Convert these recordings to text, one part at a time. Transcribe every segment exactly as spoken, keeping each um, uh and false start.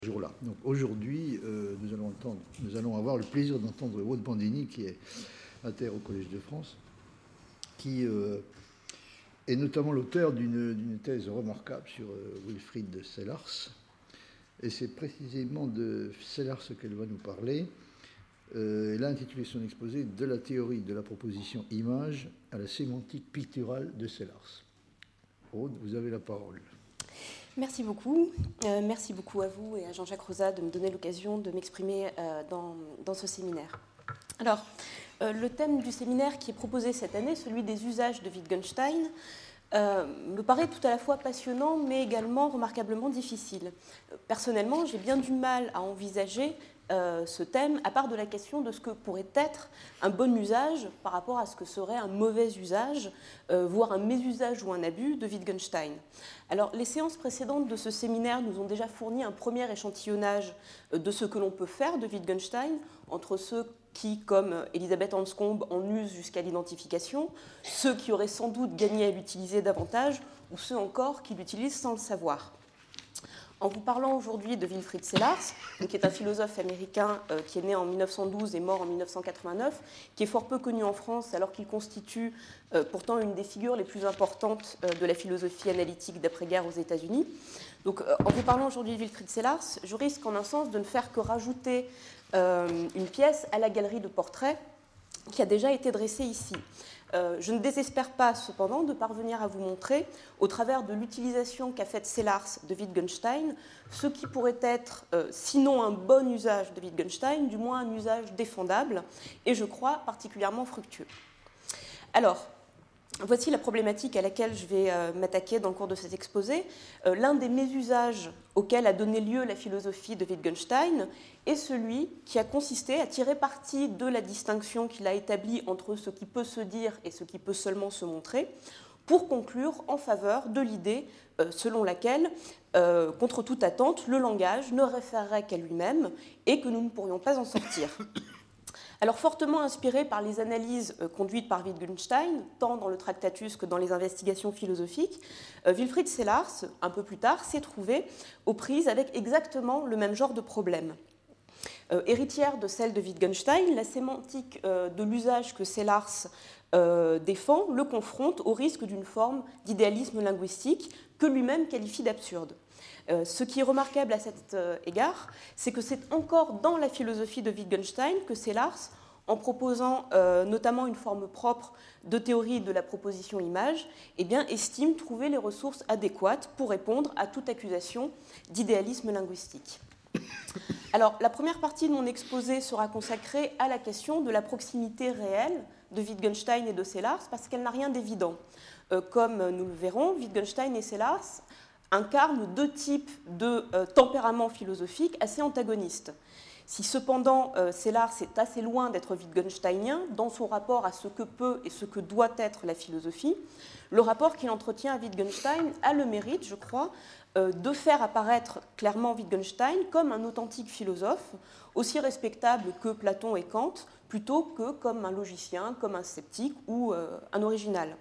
jour-là. Donc aujourd'hui, euh, nous, allons entendre, nous allons avoir le plaisir d'entendre Aude Bandini, qui est inter au Collège de France, qui euh, est notamment l'auteur d'une thèse remarquable sur euh, Wilfrid Sellars. Et c'est précisément de Sellars qu'elle va nous parler. Euh, elle a intitulé son exposé « De la théorie de la proposition image à la sémantique picturale de Sellars ». Aude, vous avez la parole. Merci beaucoup. Euh, merci beaucoup à vous et à Jean-Jacques Rosat de me donner l'occasion de m'exprimer euh, dans, dans ce séminaire. Alors, euh, le thème du séminaire qui est proposé cette année, celui des usages de Wittgenstein, euh, me paraît tout à la fois passionnant, mais également remarquablement difficile. Personnellement, j'ai bien du mal à envisager euh, ce thème, à part de la question de ce que pourrait être un bon usage par rapport à ce que serait un mauvais usage, euh, voire un mésusage ou un abus de Wittgenstein. Alors, les séances précédentes de ce séminaire nous ont déjà fourni un premier échantillonnage de ce que l'on peut faire de Wittgenstein, entre ceux qui, comme Elisabeth Anscombe, en usent jusqu'à l'identification, ceux qui auraient sans doute gagné à l'utiliser davantage, ou ceux encore qui l'utilisent sans le savoir. En vous parlant aujourd'hui de Wilfrid Sellars, qui est un philosophe américain euh, qui est né en mille neuf cent douze et mort en mille neuf cent quatre-vingt-neuf, qui est fort peu connu en France alors qu'il constitue euh, pourtant une des figures les plus importantes euh, de la philosophie analytique d'après-guerre aux États-Unis. Donc, euh, en vous parlant aujourd'hui de Wilfrid Sellars, je risque en un sens de ne faire que rajouter euh, une pièce à la galerie de portraits qui a déjà été dressée ici. Euh, je ne désespère pas cependant de parvenir à vous montrer, au travers de l'utilisation qu'a faite Sellars de Wittgenstein, ce qui pourrait être, euh, sinon un bon usage de Wittgenstein, du moins un usage défendable, et je crois particulièrement fructueux. Alors, voici la problématique à laquelle je vais euh, m'attaquer dans le cours de cet exposé. Euh, L'un des mésusages auxquels a donné lieu la philosophie de Wittgenstein est celui qui a consisté à tirer parti de la distinction qu'il a établie entre ce qui peut se dire et ce qui peut seulement se montrer, pour conclure en faveur de l'idée euh, selon laquelle, euh, contre toute attente, le langage ne référerait qu'à lui-même et que nous ne pourrions pas en sortir. Alors, fortement inspiré par les analyses euh, conduites par Wittgenstein, tant dans le Tractatus que dans les investigations philosophiques, euh, Wilfrid Sellars, un peu plus tard, s'est trouvé aux prises avec exactement le même genre de problème. Euh, héritière de celle de Wittgenstein, la sémantique euh, de l'usage que Sellars euh, défend le confronte au risque d'une forme d'idéalisme linguistique que lui-même qualifie d'absurde. Euh, ce qui est remarquable à cet euh, égard, c'est que c'est encore dans la philosophie de Wittgenstein que Sellars, en proposant euh, notamment une forme propre de théorie de la proposition image, eh bien, estime trouver les ressources adéquates pour répondre à toute accusation d'idéalisme linguistique. Alors, la première partie de mon exposé sera consacrée à la question de la proximité réelle de Wittgenstein et de Sellars, parce qu'elle n'a rien d'évident. Euh, comme nous le verrons, Wittgenstein et Sellars incarnent deux types de euh, tempéraments philosophiques assez antagonistes. Si cependant euh, Sellars est assez loin d'être wittgensteinien dans son rapport à ce que peut et ce que doit être la philosophie, le rapport qu'il entretient à Wittgenstein a le mérite, je crois, euh, de faire apparaître clairement Wittgenstein comme un authentique philosophe, aussi respectable que Platon et Kant, plutôt que comme un logicien, comme un sceptique ou euh, un original.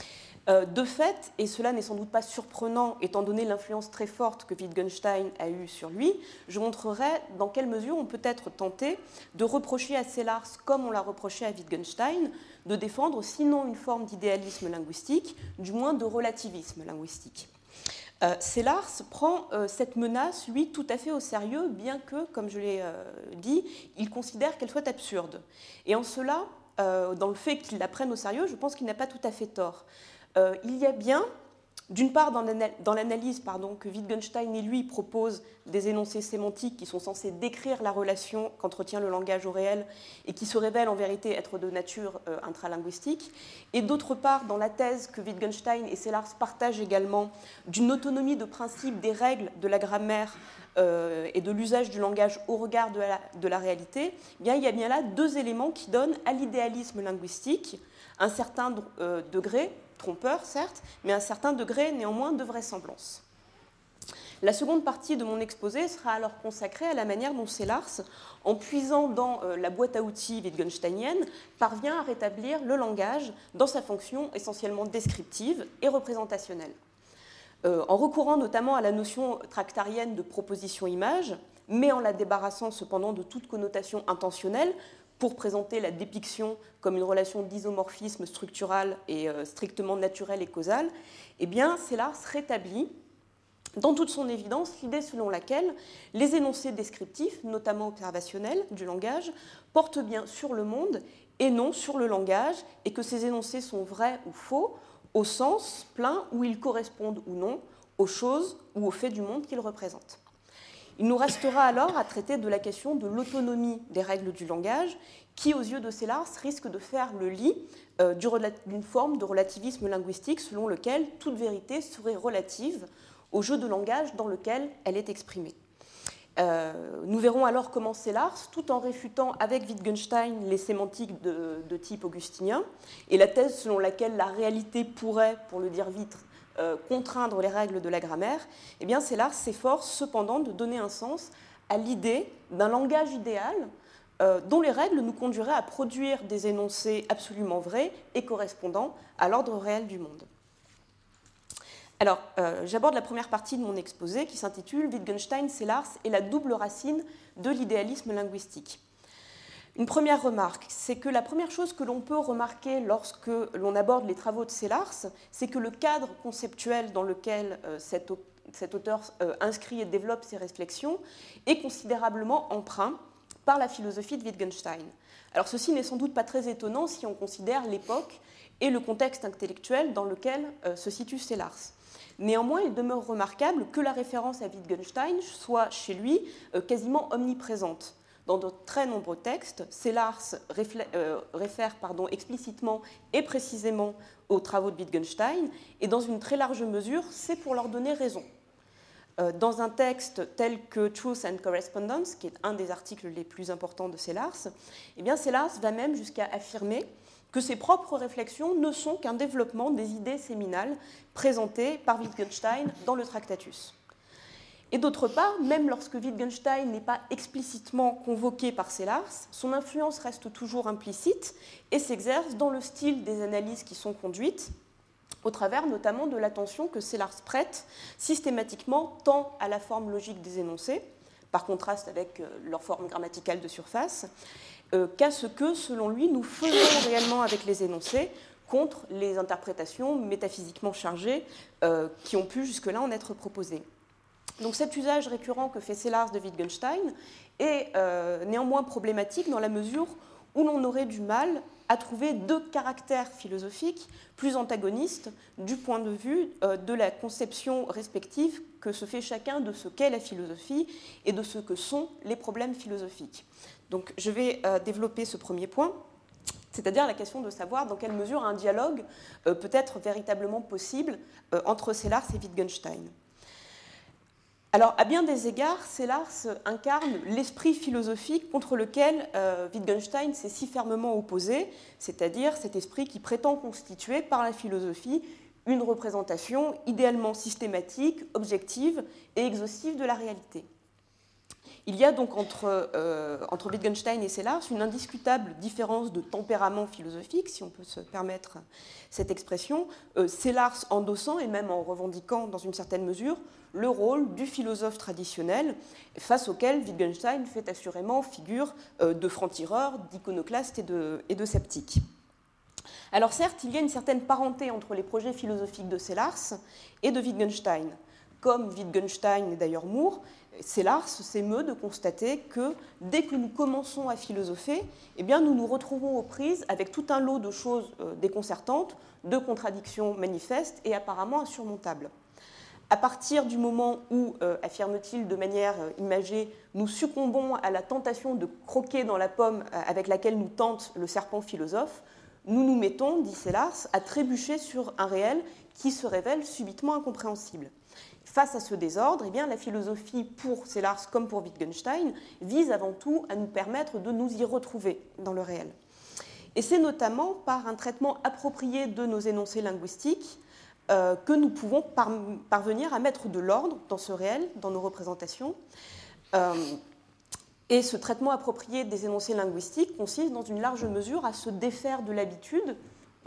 De fait, et cela n'est sans doute pas surprenant étant donné l'influence très forte que Wittgenstein a eue sur lui, je montrerai dans quelle mesure on peut être tenté de reprocher à Sellars, comme on l'a reproché à Wittgenstein, de défendre sinon une forme d'idéalisme linguistique, du moins de relativisme linguistique. Euh, Sellars prend euh, cette menace, lui, tout à fait au sérieux, bien que, comme je l'ai euh, dit, il considère qu'elle soit absurde. Et en cela, euh, dans le fait qu'il la prenne au sérieux, je pense qu'il n'a pas tout à fait tort. Euh, il y a bien, d'une part, dans l'analyse pardon, que Wittgenstein et lui proposent des énoncés sémantiques qui sont censés décrire la relation qu'entretient le langage au réel et qui se révèlent en vérité être de nature euh, intralinguistique, et d'autre part, dans la thèse que Wittgenstein et Sellars partagent également d'une autonomie de principe des règles de la grammaire euh, et de l'usage du langage au regard de la, de la réalité, eh bien, il y a bien là deux éléments qui donnent à l'idéalisme linguistique un certain euh, degré, trompeur certes, mais un certain degré néanmoins de vraisemblance. La seconde partie de mon exposé sera alors consacrée à la manière dont Sellars, en puisant dans euh, la boîte à outils wittgensteinienne, parvient à rétablir le langage dans sa fonction essentiellement descriptive et représentationnelle. euh, en recourant notamment à la notion tractarienne de proposition-image, mais en la débarrassant cependant de toute connotation intentionnelle, pour présenter la dépiction comme une relation d'isomorphisme structural et euh, strictement naturel et causal, eh bien, Sellars rétablit dans toute son évidence l'idée selon laquelle les énoncés descriptifs, notamment observationnels du langage, portent bien sur le monde et non sur le langage, et que ces énoncés sont vrais ou faux au sens plein où ils correspondent ou non aux choses ou aux faits du monde qu'ils représentent. Il nous restera alors à traiter de la question de l'autonomie des règles du langage, qui, aux yeux de Sellars, risque de faire le lit euh, d'une forme de relativisme linguistique selon lequel toute vérité serait relative au jeu de langage dans lequel elle est exprimée. Euh, nous verrons alors comment Sellars, tout en réfutant avec Wittgenstein les sémantiques de, de type augustinien et la thèse selon laquelle la réalité pourrait, pour le dire vite, euh, contraindre les règles de la grammaire, eh bien Sellars s'efforce cependant de donner un sens à l'idée d'un langage idéal euh, dont les règles nous conduiraient à produire des énoncés absolument vrais et correspondants à l'ordre réel du monde. Alors, euh, j'aborde la première partie de mon exposé qui s'intitule « Wittgenstein, Sellars et la double racine de l'idéalisme linguistique ». Une première remarque, c'est que la première chose que l'on peut remarquer lorsque l'on aborde les travaux de Sellars, c'est que le cadre conceptuel dans lequel euh, cet, cet auteur euh, inscrit et développe ses réflexions est considérablement empreint par la philosophie de Wittgenstein. Alors, ceci n'est sans doute pas très étonnant si on considère l'époque et le contexte intellectuel dans lequel euh, se situe Sellars. Néanmoins, il demeure remarquable que la référence à Wittgenstein soit chez lui euh, quasiment omniprésente. Dans de très nombreux textes, Sellars euh, réfère pardon, explicitement et précisément aux travaux de Wittgenstein, et dans une très large mesure, c'est pour leur donner raison. Euh, dans un texte tel que Truth and Correspondence, qui est un des articles les plus importants de Sellars, eh bien Sellars va même jusqu'à affirmer que ses propres réflexions ne sont qu'un développement des idées séminales présentées par Wittgenstein dans le Tractatus. Et d'autre part, même lorsque Wittgenstein n'est pas explicitement convoqué par Sellars, son influence reste toujours implicite et s'exerce dans le style des analyses qui sont conduites, au travers notamment de l'attention que Sellars prête systématiquement tant à la forme logique des énoncés, par contraste avec leur forme grammaticale de surface, euh, qu'à ce que, selon lui, nous faisons réellement avec les énoncés contre les interprétations métaphysiquement chargées euh, qui ont pu jusque-là en être proposées. Donc cet usage récurrent que fait Sellars de Wittgenstein est euh, néanmoins problématique dans la mesure où l'on aurait du mal à trouver deux caractères philosophiques plus antagonistes du point de vue euh, de la conception respective que se fait chacun de ce qu'est la philosophie et de ce que sont les problèmes philosophiques. Donc je vais euh, développer ce premier point, c'est-à-dire la question de savoir dans quelle mesure un dialogue euh, peut être véritablement possible euh, entre Sellars et Wittgenstein. Alors, à bien des égards, Sellars incarne l'esprit philosophique contre lequel euh, Wittgenstein s'est si fermement opposé, c'est-à-dire cet esprit qui prétend constituer par la philosophie une représentation idéalement systématique, objective et exhaustive de la réalité. Il y a donc entre, euh, entre Wittgenstein et Sellars une indiscutable différence de tempérament philosophique, si on peut se permettre cette expression, euh, Sellars endossant et même en revendiquant dans une certaine mesure le rôle du philosophe traditionnel, face auquel Wittgenstein fait assurément figure euh, de franc-tireur, d'iconoclaste et de, et de sceptique. Alors certes, il y a une certaine parenté entre les projets philosophiques de Sellars et de Wittgenstein. Comme Wittgenstein et d'ailleurs Moore, Sellars s'émeut de constater que dès que nous commençons à philosopher, eh bien, nous nous retrouvons aux prises avec tout un lot de choses euh, déconcertantes, de contradictions manifestes et apparemment insurmontables. À partir du moment où, euh, affirme-t-il de manière euh, imagée, nous succombons à la tentation de croquer dans la pomme euh, avec laquelle nous tente le serpent philosophe, nous nous mettons, dit Sellars, à trébucher sur un réel qui se révèle subitement incompréhensible. Face à ce désordre, eh bien, la philosophie, pour Sellars comme pour Wittgenstein, vise avant tout à nous permettre de nous y retrouver dans le réel. Et c'est notamment par un traitement approprié de nos énoncés linguistiques euh, que nous pouvons par, parvenir à mettre de l'ordre dans ce réel, dans nos représentations. Euh, et ce traitement approprié des énoncés linguistiques consiste dans une large mesure à se défaire de l'habitude,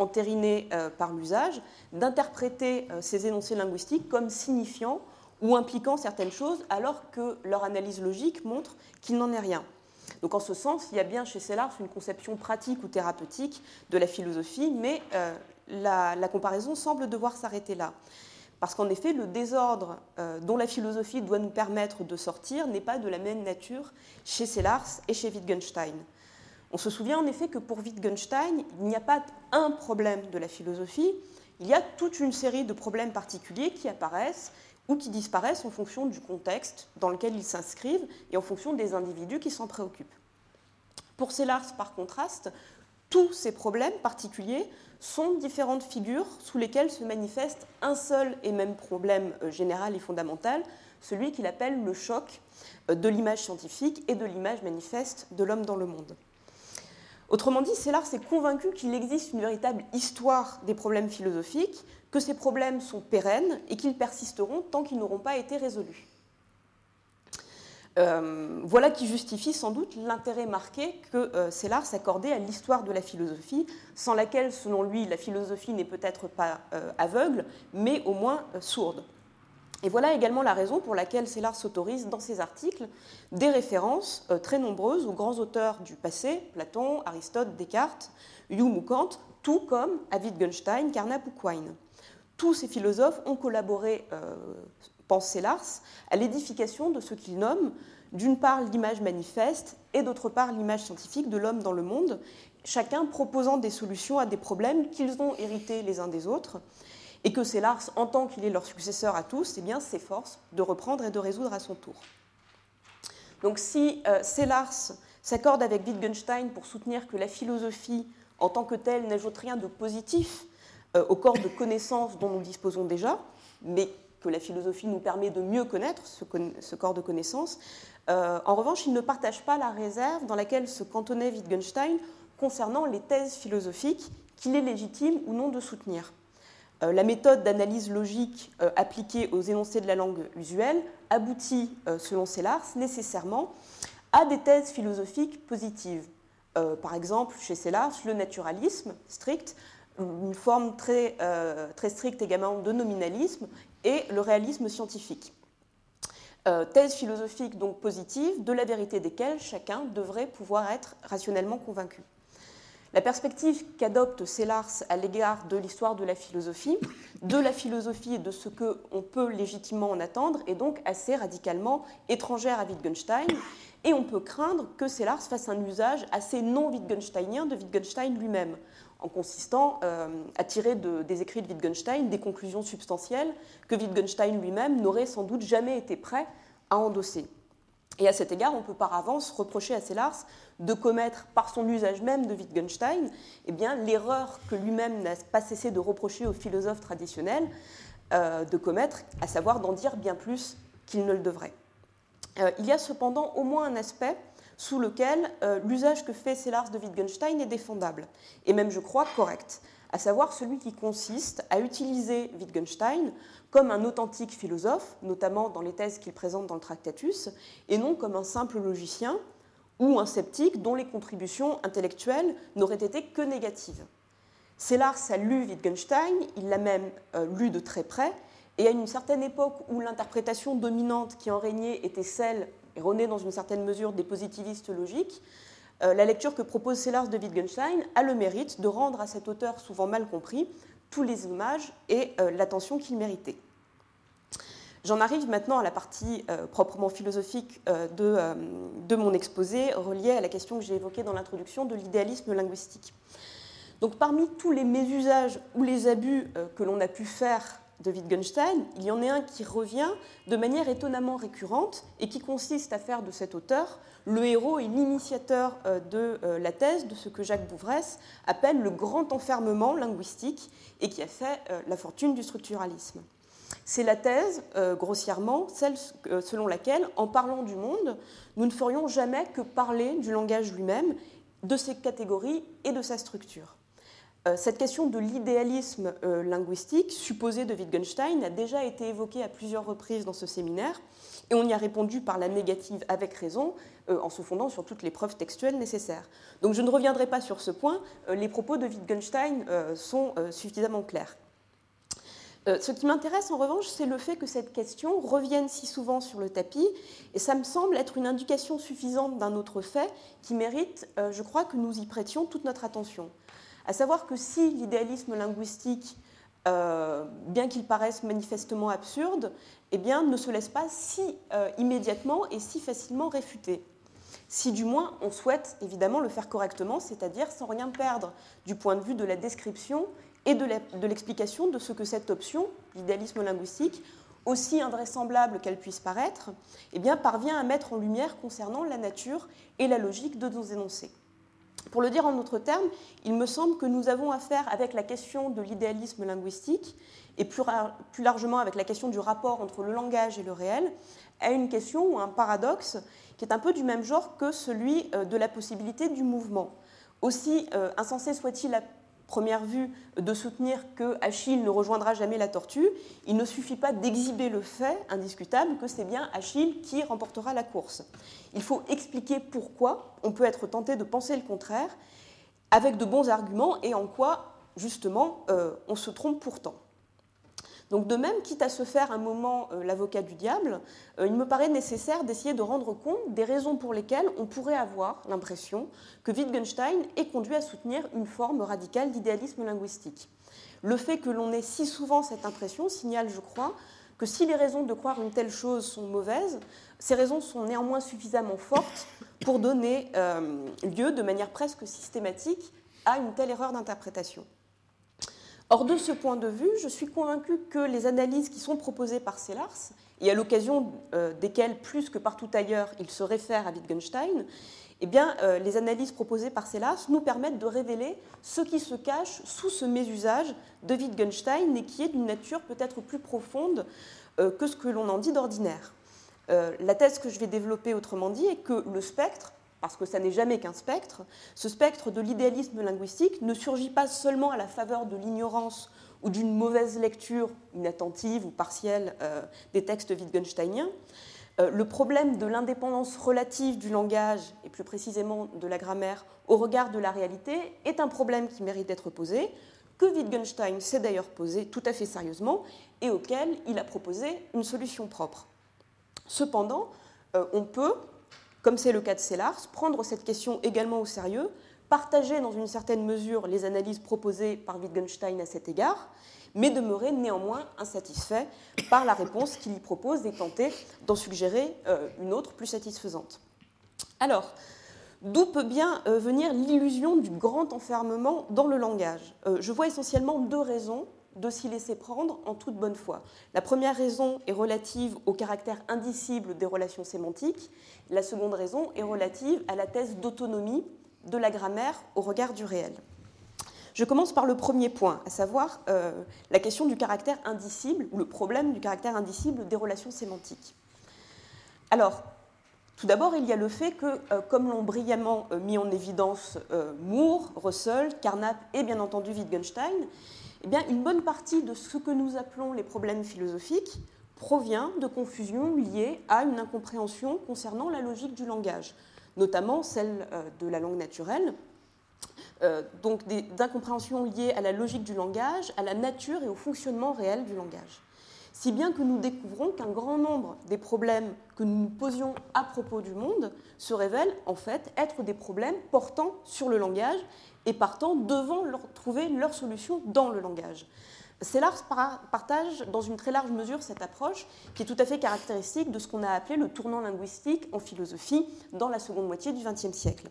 entériné euh, par l'usage, d'interpréter euh, ces énoncés linguistiques comme signifiant ou impliquant certaines choses, alors que leur analyse logique montre qu'il n'en est rien. Donc en ce sens, il y a bien chez Sellars une conception pratique ou thérapeutique de la philosophie, mais euh, la, la comparaison semble devoir s'arrêter là. Parce qu'en effet, le désordre euh, dont la philosophie doit nous permettre de sortir n'est pas de la même nature chez Sellars et chez Wittgenstein. On se souvient en effet que pour Wittgenstein, il n'y a pas un problème de la philosophie, il y a toute une série de problèmes particuliers qui apparaissent ou qui disparaissent en fonction du contexte dans lequel ils s'inscrivent et en fonction des individus qui s'en préoccupent. Pour Sellars, par contraste, tous ces problèmes particuliers sont différentes figures sous lesquelles se manifeste un seul et même problème général et fondamental, celui qu'il appelle le choc de l'image scientifique et de l'image manifeste de l'homme dans le monde. Autrement dit, Sellars est convaincu qu'il existe une véritable histoire des problèmes philosophiques, que ces problèmes sont pérennes et qu'ils persisteront tant qu'ils n'auront pas été résolus. Euh, voilà qui justifie sans doute l'intérêt marqué que euh, Sellars accordait à l'histoire de la philosophie, sans laquelle, selon lui, la philosophie n'est peut-être pas euh, aveugle, mais au moins euh, sourde. Et voilà également la raison pour laquelle Sellars s'autorise dans ses articles des références euh, très nombreuses aux grands auteurs du passé, Platon, Aristote, Descartes, Hume ou Kant, tout comme à Wittgenstein, Carnap ou Quine. Tous ces philosophes ont collaboré, euh, pense Sellars, à l'édification de ce qu'il nomme, d'une part, l'image manifeste et d'autre part, l'image scientifique de l'homme dans le monde, chacun proposant des solutions à des problèmes qu'ils ont hérités les uns des autres, et que Sellars, en tant qu'il est leur successeur à tous, eh bien, s'efforce de reprendre et de résoudre à son tour. Donc si euh, Sellars s'accorde avec Wittgenstein pour soutenir que la philosophie, en tant que telle, n'ajoute rien de positif euh, au corps de connaissances dont nous disposons déjà, mais que la philosophie nous permet de mieux connaître ce, ce corps de connaissances, euh, en revanche, il ne partage pas la réserve dans laquelle se cantonnait Wittgenstein concernant les thèses philosophiques qu'il est légitime ou non de soutenir. La méthode d'analyse logique euh, appliquée aux énoncés de la langue usuelle aboutit, euh, selon Sellars, nécessairement à des thèses philosophiques positives. Euh, par exemple, chez Sellars, le naturalisme strict, une forme très, euh, très stricte également de nominalisme, et le réalisme scientifique. Euh, thèses philosophiques donc positives, de la vérité desquelles chacun devrait pouvoir être rationnellement convaincu. La perspective qu'adopte Sellars à l'égard de l'histoire de la philosophie, de la philosophie et de ce qu'on peut légitimement en attendre, est donc assez radicalement étrangère à Wittgenstein, et on peut craindre que Sellars fasse un usage assez non-wittgensteinien de Wittgenstein lui-même, en consistant euh, à tirer de, des écrits de Wittgenstein des conclusions substantielles que Wittgenstein lui-même n'aurait sans doute jamais été prêt à endosser. Et à cet égard, on peut par avance reprocher à Sellars de commettre, par son usage même de Wittgenstein, eh bien, l'erreur que lui-même n'a pas cessé de reprocher aux philosophes traditionnels euh, de commettre, à savoir d'en dire bien plus qu'il ne le devrait. Euh, il y a cependant au moins un aspect sous lequel euh, l'usage que fait Sellars de Wittgenstein est défendable, et même, je crois, correct, à savoir celui qui consiste à utiliser Wittgenstein comme un authentique philosophe, notamment dans les thèses qu'il présente dans le Tractatus, et non comme un simple logicien ou un sceptique dont les contributions intellectuelles n'auraient été que négatives. Sellars a lu Wittgenstein, il l'a même euh, lu de très près, et à une certaine époque où l'interprétation dominante qui en régnait était celle, erronée dans une certaine mesure, des positivistes logiques, euh, la lecture que propose Sellars de Wittgenstein a le mérite de rendre à cet auteur souvent mal compris tous les images et euh, l'attention qu'il méritait. J'en arrive maintenant à la partie euh, proprement philosophique euh, de, euh, de mon exposé, reliée à la question que j'ai évoquée dans l'introduction de l'idéalisme linguistique. Donc, parmi tous les mésusages ou les abus euh, que l'on a pu faire de Wittgenstein, il y en a un qui revient de manière étonnamment récurrente et qui consiste à faire de cet auteur le héros et l'initiateur euh, de euh, la thèse de ce que Jacques Bouvresse appelle le grand enfermement linguistique et qui a fait euh, la fortune du structuralisme. C'est la thèse, euh, grossièrement, celle euh, selon laquelle, en parlant du monde, nous ne ferions jamais que parler du langage lui-même, de ses catégories et de sa structure. Euh, cette question de l'idéalisme euh, linguistique, supposé de Wittgenstein, a déjà été évoquée à plusieurs reprises dans ce séminaire, Et on y a répondu par la négative avec raison, euh, en se fondant sur toutes les preuves textuelles nécessaires. Donc je ne reviendrai pas sur ce point, euh, les propos de Wittgenstein euh, sont euh, suffisamment clairs. Euh, ce qui m'intéresse en revanche, c'est le fait que cette question revienne si souvent sur le tapis, et ça me semble être une indication suffisante d'un autre fait qui mérite, euh, je crois, que nous y prêtions toute notre attention. À savoir que si l'idéalisme linguistique, euh, bien qu'il paraisse manifestement absurde, eh bien, ne se laisse pas si euh, immédiatement et si facilement réfuter. Si du moins on souhaite évidemment le faire correctement, c'est-à-dire sans rien perdre du point de vue de la description et de l'explication de ce que cette option, l'idéalisme linguistique, aussi invraisemblable qu'elle puisse paraître, eh bien, parvient à mettre en lumière concernant la nature et la logique de nos énoncés. Pour le dire en d'autres termes, il me semble que nous avons affaire avec la question de l'idéalisme linguistique, et plus, plus largement avec la question du rapport entre le langage et le réel, à une question ou un paradoxe qui est un peu du même genre que celui de la possibilité du mouvement. Aussi euh, insensé soit-il à première vue de soutenir que Achille ne rejoindra jamais la tortue, il ne suffit pas d'exhiber le fait indiscutable que c'est bien Achille qui remportera la course. Il faut expliquer pourquoi on peut être tenté de penser le contraire avec de bons arguments et en quoi, justement, euh, on se trompe pourtant. Donc de même, quitte à se faire un moment euh, l'avocat du diable, euh, il me paraît nécessaire d'essayer de rendre compte des raisons pour lesquelles on pourrait avoir l'impression que Wittgenstein est conduit à soutenir une forme radicale d'idéalisme linguistique. Le fait que l'on ait si souvent cette impression signale, je crois, que si les raisons de croire une telle chose sont mauvaises, ces raisons sont néanmoins suffisamment fortes pour donner euh, lieu de manière presque systématique à une telle erreur d'interprétation. Or, de ce point de vue, je suis convaincue que les analyses qui sont proposées par Sellars, et à l'occasion euh, desquelles, plus que partout ailleurs, il se réfère à Wittgenstein, eh bien, euh, les analyses proposées par Sellars nous permettent de révéler ce qui se cache sous ce mésusage de Wittgenstein et qui est d'une nature peut-être plus profonde euh, que ce que l'on en dit d'ordinaire. Euh, la thèse que je vais développer, autrement dit, est que le spectre, parce que ça n'est jamais qu'un spectre, ce spectre de l'idéalisme linguistique ne surgit pas seulement à la faveur de l'ignorance ou d'une mauvaise lecture inattentive ou partielle euh, des textes wittgensteiniens. Euh, le problème de l'indépendance relative du langage, et plus précisément de la grammaire, au regard de la réalité, est un problème qui mérite d'être posé, que Wittgenstein s'est d'ailleurs posé tout à fait sérieusement et auquel il a proposé une solution propre. Cependant, euh, on peut, comme c'est le cas de Sellars, prendre cette question également au sérieux, partager dans une certaine mesure les analyses proposées par Wittgenstein à cet égard, mais demeurer néanmoins insatisfait par la réponse qu'il y propose et tenter d'en suggérer euh, une autre plus satisfaisante. Alors, d'où peut bien euh, venir l'illusion du grand enfermement dans le langage ? euh, Je vois essentiellement deux raisons de s'y laisser prendre en toute bonne foi. La première raison est relative au caractère indicible des relations sémantiques. La seconde raison est relative à la thèse d'autonomie de la grammaire au regard du réel. Je commence par le premier point, à savoir euh, la question du caractère indicible, ou le problème du caractère indicible des relations sémantiques. Alors, tout d'abord, il y a le fait que, euh, comme l'ont brillamment euh, mis en évidence euh, Moore, Russell, Carnap et bien entendu Wittgenstein, eh bien, une bonne partie de ce que nous appelons les problèmes philosophiques provient de confusions liées à une incompréhension concernant la logique du langage, notamment celle euh, de la langue naturelle, euh, donc d'incompréhensions liées à la logique du langage, à la nature et au fonctionnement réel du langage. Si bien que nous découvrons qu'un grand nombre des problèmes que nous nous posions à propos du monde se révèlent en fait être des problèmes portant sur le langage et partant devant leur, trouver leur solution dans le langage. Sellars partage dans une très large mesure cette approche qui est tout à fait caractéristique de ce qu'on a appelé le tournant linguistique en philosophie dans la seconde moitié du vingtième siècle.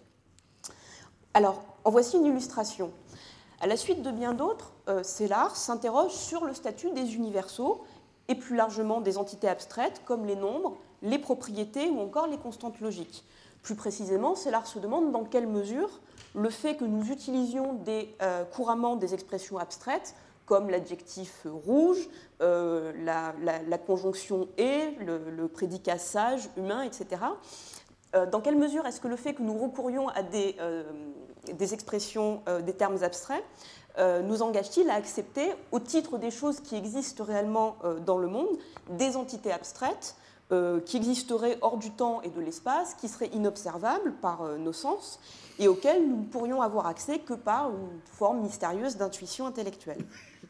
Alors, en voici une illustration. À la suite de bien d'autres, euh, Sellars s'interroge sur le statut des universaux et plus largement des entités abstraites comme les nombres, les propriétés ou encore les constantes logiques. Plus précisément, Sellars se demande dans quelle mesure le fait que nous utilisions des, euh, couramment des expressions abstraites comme l'adjectif rouge, euh, la, la, la conjonction « et », le, le prédicat sage, humain, et cetera. Euh, dans quelle mesure est-ce que le fait que nous recourions à des, euh, des expressions, euh, des termes abstraits, euh, nous engage-t-il à accepter, au titre des choses qui existent réellement euh, dans le monde, des entités abstraites euh, qui existeraient hors du temps et de l'espace, qui seraient inobservables par euh, nos sens et auxquels nous ne pourrions avoir accès que par une forme mystérieuse d'intuition intellectuelle.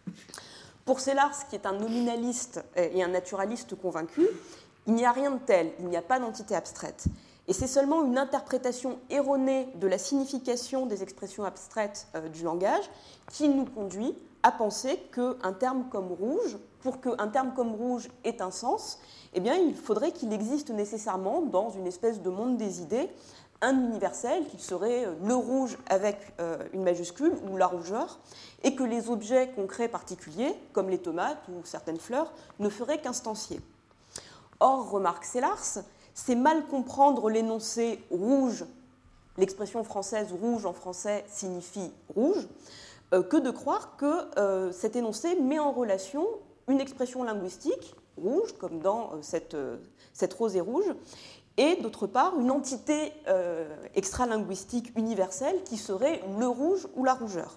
Pour Sellars, qui est un nominaliste et un naturaliste convaincu, il n'y a rien de tel, il n'y a pas d'entité abstraite. Et c'est seulement une interprétation erronée de la signification des expressions abstraites euh, du langage qui nous conduit à penser qu'un terme comme rouge, pour qu'un terme comme rouge ait un sens, eh bien, il faudrait qu'il existe nécessairement dans une espèce de monde des idées un universel qui serait le rouge avec euh, une majuscule ou la rougeur, et que les objets concrets particuliers, comme les tomates ou certaines fleurs, ne feraient qu'instancier. Or, remarque Sellars, c'est mal comprendre l'énoncé rouge, l'expression française rouge en français signifie rouge, euh, que de croire que euh, cet énoncé met en relation une expression linguistique, rouge, comme dans euh, cette, euh, cette rose est rouge, et d'autre part une entité euh, extralinguistique universelle qui serait le rouge ou la rougeur.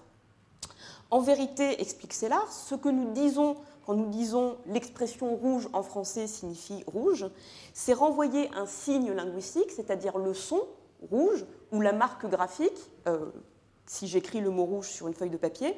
En vérité, explique Sellars, ce que nous disons quand nous disons l'expression rouge en français signifie rouge, c'est renvoyer un signe linguistique, c'est-à-dire le son rouge ou la marque graphique, euh, si j'écris le mot rouge sur une feuille de papier,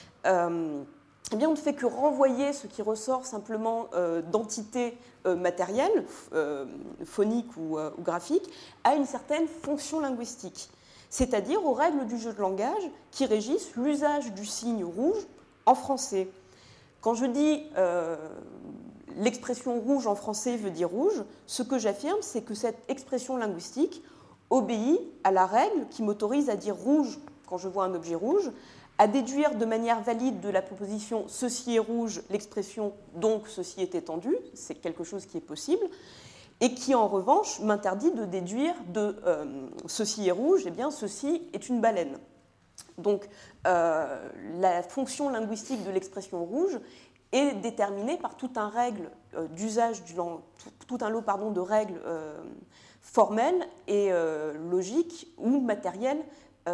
euh, eh bien, on ne fait que renvoyer ce qui ressort simplement euh, d'entités euh, matérielles, euh, phoniques ou, euh, ou graphiques, à une certaine fonction linguistique, c'est-à-dire aux règles du jeu de langage qui régissent l'usage du signe rouge en français. Quand je dis euh, l'expression rouge en français veut dire rouge, ce que j'affirme, c'est que cette expression linguistique obéit à la règle qui m'autorise à dire rouge quand je vois un objet rouge, à déduire de manière valide de la proposition « ceci est rouge » l'expression « donc ceci est étendu », c'est quelque chose qui est possible, et qui en revanche m'interdit de déduire de euh, « ceci est rouge », eh bien ceci est une baleine. Donc euh, la fonction linguistique de l'expression rouge est déterminée par tout un règle euh, d'usage du lang... tout un lot pardon, de règles euh, formelles et euh, logiques ou matérielles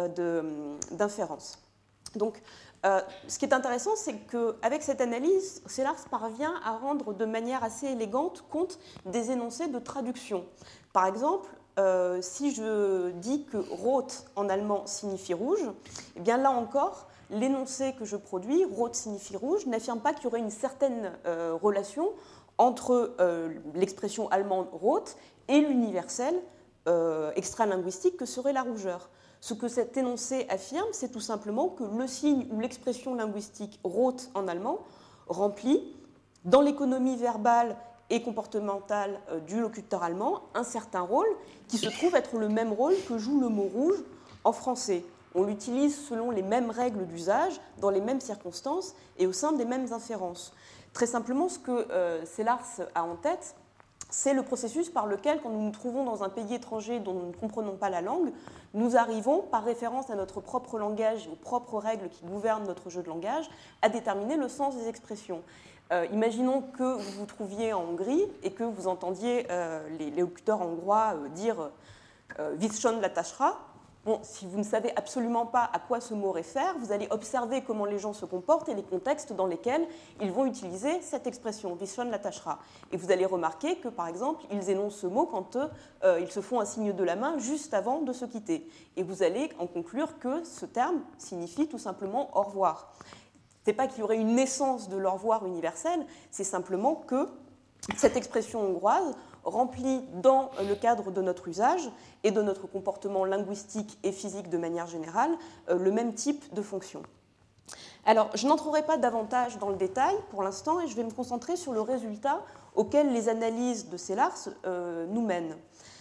euh, d'inférence. Donc, euh, ce qui est intéressant, c'est qu'avec cette analyse, Sellars parvient à rendre de manière assez élégante compte des énoncés de traduction. Par exemple, euh, si je dis que rot en allemand signifie rouge, eh bien là encore, l'énoncé que je produis, rot signifie rouge, n'affirme pas qu'il y aurait une certaine euh, relation entre euh, l'expression allemande rot et l'universel euh, extralinguistique que serait la rougeur. Ce que cet énoncé affirme, c'est tout simplement que le signe ou l'expression linguistique rot en allemand remplit, dans l'économie verbale et comportementale du locuteur allemand, un certain rôle qui se trouve être le même rôle que joue le mot rouge en français. On l'utilise selon les mêmes règles d'usage, dans les mêmes circonstances et au sein des mêmes inférences. Très simplement, ce que euh, Sellars a en tête, c'est le processus par lequel, quand nous nous trouvons dans un pays étranger dont nous ne comprenons pas la langue, nous arrivons, par référence à notre propre langage et aux propres règles qui gouvernent notre jeu de langage, à déterminer le sens des expressions. Euh, imaginons que vous vous trouviez en Hongrie et que vous entendiez euh, les, les locuteurs hongrois euh, dire euh, « Víz schon latásra ». Bon, si vous ne savez absolument pas à quoi ce mot réfère, vous allez observer comment les gens se comportent et les contextes dans lesquels ils vont utiliser cette expression, Víz schon latásra. Et vous allez remarquer que, par exemple, ils énoncent ce mot quand euh, ils se font un signe de la main juste avant de se quitter. Et vous allez en conclure que ce terme signifie tout simplement au revoir. Ce n'est pas qu'il y aurait une naissance de l'au revoir universel, c'est simplement que cette expression hongroise remplit dans le cadre de notre usage et de notre comportement linguistique et physique de manière générale le même type de fonction. Alors, je n'entrerai pas davantage dans le détail pour l'instant et je vais me concentrer sur le résultat auquel les analyses de Sellars euh, nous mènent.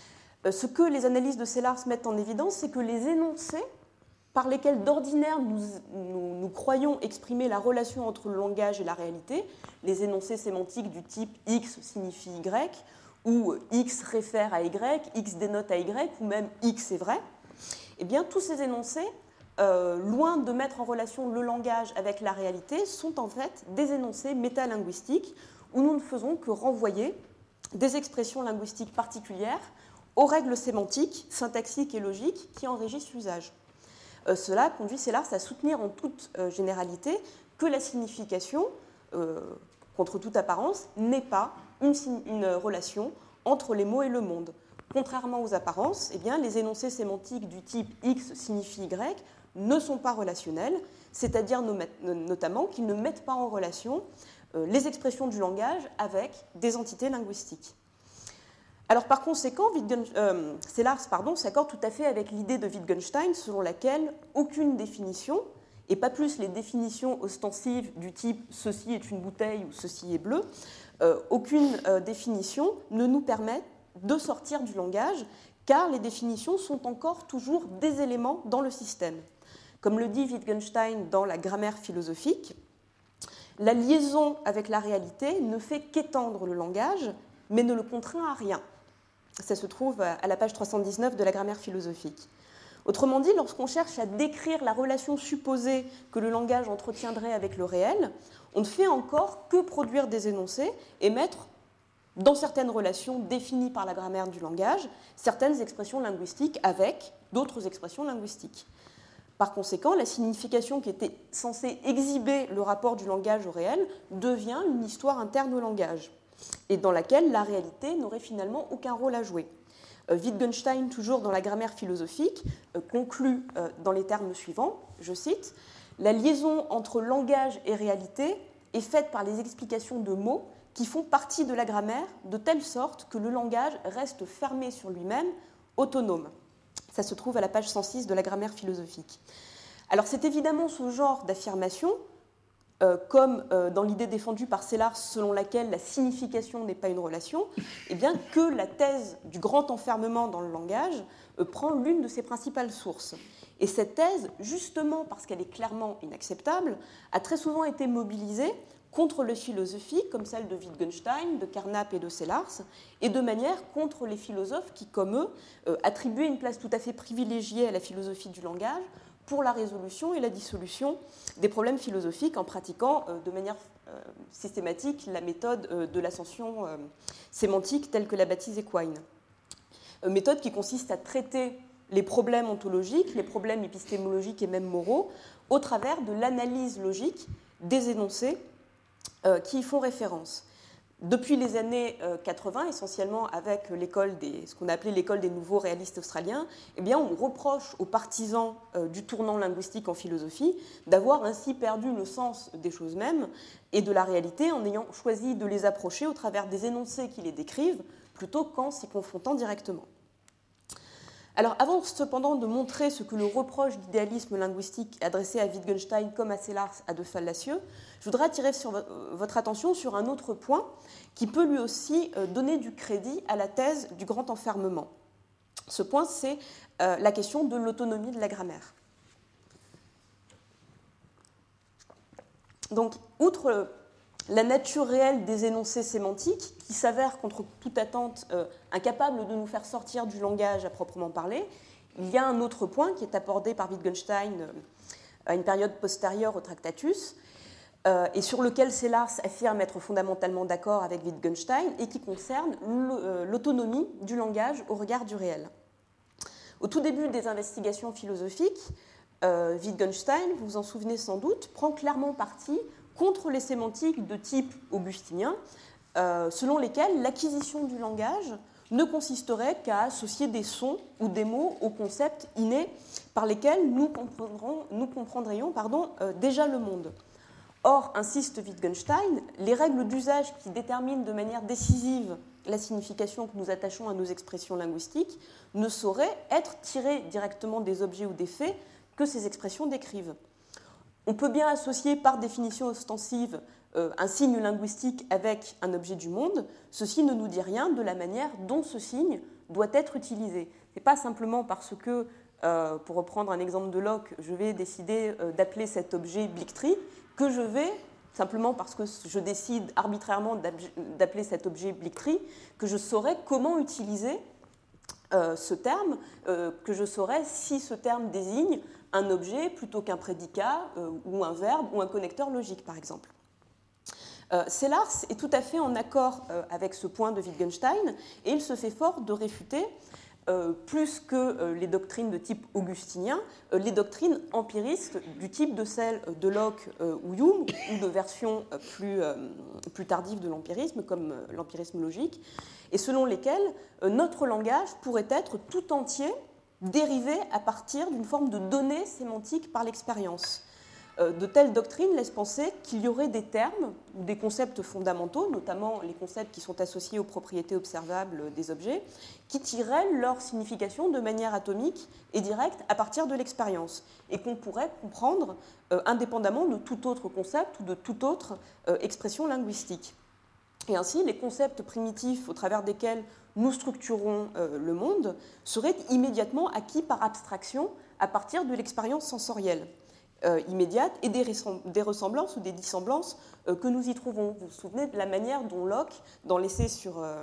Ce que les analyses de Sellars mettent en évidence, c'est que les énoncés par lesquels d'ordinaire nous, nous, nous croyons exprimer la relation entre le langage et la réalité, les énoncés sémantiques du type X signifie Y, ou X réfère à Y, X dénote à Y, ou même X est vrai, eh bien tous ces énoncés, euh, loin de mettre en relation le langage avec la réalité, sont en fait des énoncés métalinguistiques où nous ne faisons que renvoyer des expressions linguistiques particulières aux règles sémantiques, syntaxiques et logiques qui en régissent l'usage. Euh, cela conduit Sellars à soutenir en toute euh, généralité que la signification, euh, contre toute apparence, n'est pas une, une relation entre les mots et le monde. Contrairement aux apparences, eh bien, les énoncés sémantiques du type X signifie Y ne sont pas relationnels, c'est-à-dire notamment qu'ils ne mettent pas en relation les expressions du langage avec des entités linguistiques. Alors par conséquent, Wittgen- euh, Sellars pardon, s'accorde tout à fait avec l'idée de Wittgenstein selon laquelle aucune définition, et pas plus les définitions ostensives du type « ceci est une bouteille » ou « ceci est bleu », euh, aucune euh, définition ne nous permet de sortir du langage, car les définitions sont encore toujours des éléments dans le système. Comme le dit Wittgenstein dans la grammaire philosophique, la liaison avec la réalité ne fait qu'étendre le langage, mais ne le contraint à rien. Ça se trouve à la page trois cent dix-neuf de la grammaire philosophique. Autrement dit, lorsqu'on cherche à décrire la relation supposée que le langage entretiendrait avec le réel, on ne fait encore que produire des énoncés et mettre, dans certaines relations définies par la grammaire du langage, certaines expressions linguistiques avec d'autres expressions linguistiques. Par conséquent, la signification qui était censée exhiber le rapport du langage au réel devient une histoire interne au langage, et dans laquelle la réalité n'aurait finalement aucun rôle à jouer. Euh, Wittgenstein, toujours dans la grammaire philosophique, euh, conclut euh, dans les termes suivants, je cite, « La liaison entre langage et réalité est faite par les explications de mots qui font partie de la grammaire, de telle sorte que le langage reste fermé sur lui-même, autonome. » Ça se trouve à la page cent six de la grammaire philosophique. Alors c'est évidemment ce genre d'affirmation, Euh, comme euh, dans l'idée défendue par Sellars selon laquelle la signification n'est pas une relation, eh bien, que la thèse du grand enfermement dans le langage euh, prend l'une de ses principales sources. Et cette thèse, justement parce qu'elle est clairement inacceptable, a très souvent été mobilisée contre les philosophies comme celle de Wittgenstein, de Carnap et de Sellars, et de manière contre les philosophes qui, comme eux, euh, attribuaient une place tout à fait privilégiée à la philosophie du langage pour la résolution et la dissolution des problèmes philosophiques en pratiquant euh, de manière euh, systématique la méthode euh, de l'ascension euh, sémantique telle que la baptise Equine. Euh, méthode qui consiste à traiter les problèmes ontologiques, les problèmes épistémologiques et même moraux au travers de l'analyse logique des énoncés euh, qui y font référence. Depuis les années quatre-vingts, essentiellement avec l'école des, ce qu'on a appelé l'école des nouveaux réalistes australiens, eh bien, on reproche aux partisans du tournant linguistique en philosophie d'avoir ainsi perdu le sens des choses mêmes et de la réalité en ayant choisi de les approcher au travers des énoncés qui les décrivent plutôt qu'en s'y confrontant directement. Alors, avant cependant de montrer ce que le reproche d'idéalisme linguistique adressé à Wittgenstein comme à Sellars a de fallacieux, je voudrais attirer sur votre attention sur un autre point qui peut lui aussi donner du crédit à la thèse du grand enfermement. Ce point, c'est la question de l'autonomie de la grammaire. Donc, outre la nature réelle des énoncés sémantiques, qui s'avèrent contre toute attente euh, incapables de nous faire sortir du langage à proprement parler, il y a un autre point qui est abordé par Wittgenstein euh, à une période postérieure au Tractatus, euh, et sur lequel Sellars affirme être fondamentalement d'accord avec Wittgenstein, et qui concerne l'autonomie du langage au regard du réel. Au tout début des investigations philosophiques, euh, Wittgenstein, vous vous en souvenez sans doute, prend clairement parti contre les sémantiques de type augustinien, euh, selon lesquelles l'acquisition du langage ne consisterait qu'à associer des sons ou des mots aux concepts innés par lesquels nous, nous comprendrions pardon, euh, déjà le monde. Or, insiste Wittgenstein, les règles d'usage qui déterminent de manière décisive la signification que nous attachons à nos expressions linguistiques ne sauraient être tirées directement des objets ou des faits que ces expressions décrivent. On peut bien associer par définition ostensive euh, un signe linguistique avec un objet du monde. Ceci ne nous dit rien de la manière dont ce signe doit être utilisé. Ce n'est pas simplement parce que, euh, pour reprendre un exemple de Locke, je vais décider euh, d'appeler cet objet Blick-Tree que je vais, simplement parce que je décide arbitrairement d'appeler cet objet Blick-Tree, que je saurai comment utiliser euh, ce terme, euh, que je saurai si ce terme désigne un objet plutôt qu'un prédicat euh, ou un verbe ou un connecteur logique, par exemple. Euh, Sellars est tout à fait en accord euh, avec ce point de Wittgenstein et il se fait fort de réfuter euh, plus que euh, les doctrines de type augustinien, euh, les doctrines empiristes du type de celles de Locke euh, ou Hume, ou de versions euh, plus, euh, plus tardives de l'empirisme, comme euh, l'empirisme logique, et selon lesquelles euh, notre langage pourrait être tout entier dérivé à partir d'une forme de données sémantiques par l'expérience. De telles doctrines laissent penser qu'il y aurait des termes ou des concepts fondamentaux, notamment les concepts qui sont associés aux propriétés observables des objets, qui tireraient leur signification de manière atomique et directe à partir de l'expérience, et qu'on pourrait comprendre euh, indépendamment de tout autre concept ou de toute autre euh, expression linguistique. Et ainsi, les concepts primitifs au travers desquels nous structurons euh, le monde seraient immédiatement acquis par abstraction à partir de l'expérience sensorielle. Euh, immédiate et des, des ressemblances ou des dissemblances euh, que nous y trouvons. Vous vous souvenez de la manière dont Locke, dans l'essai sur... Euh,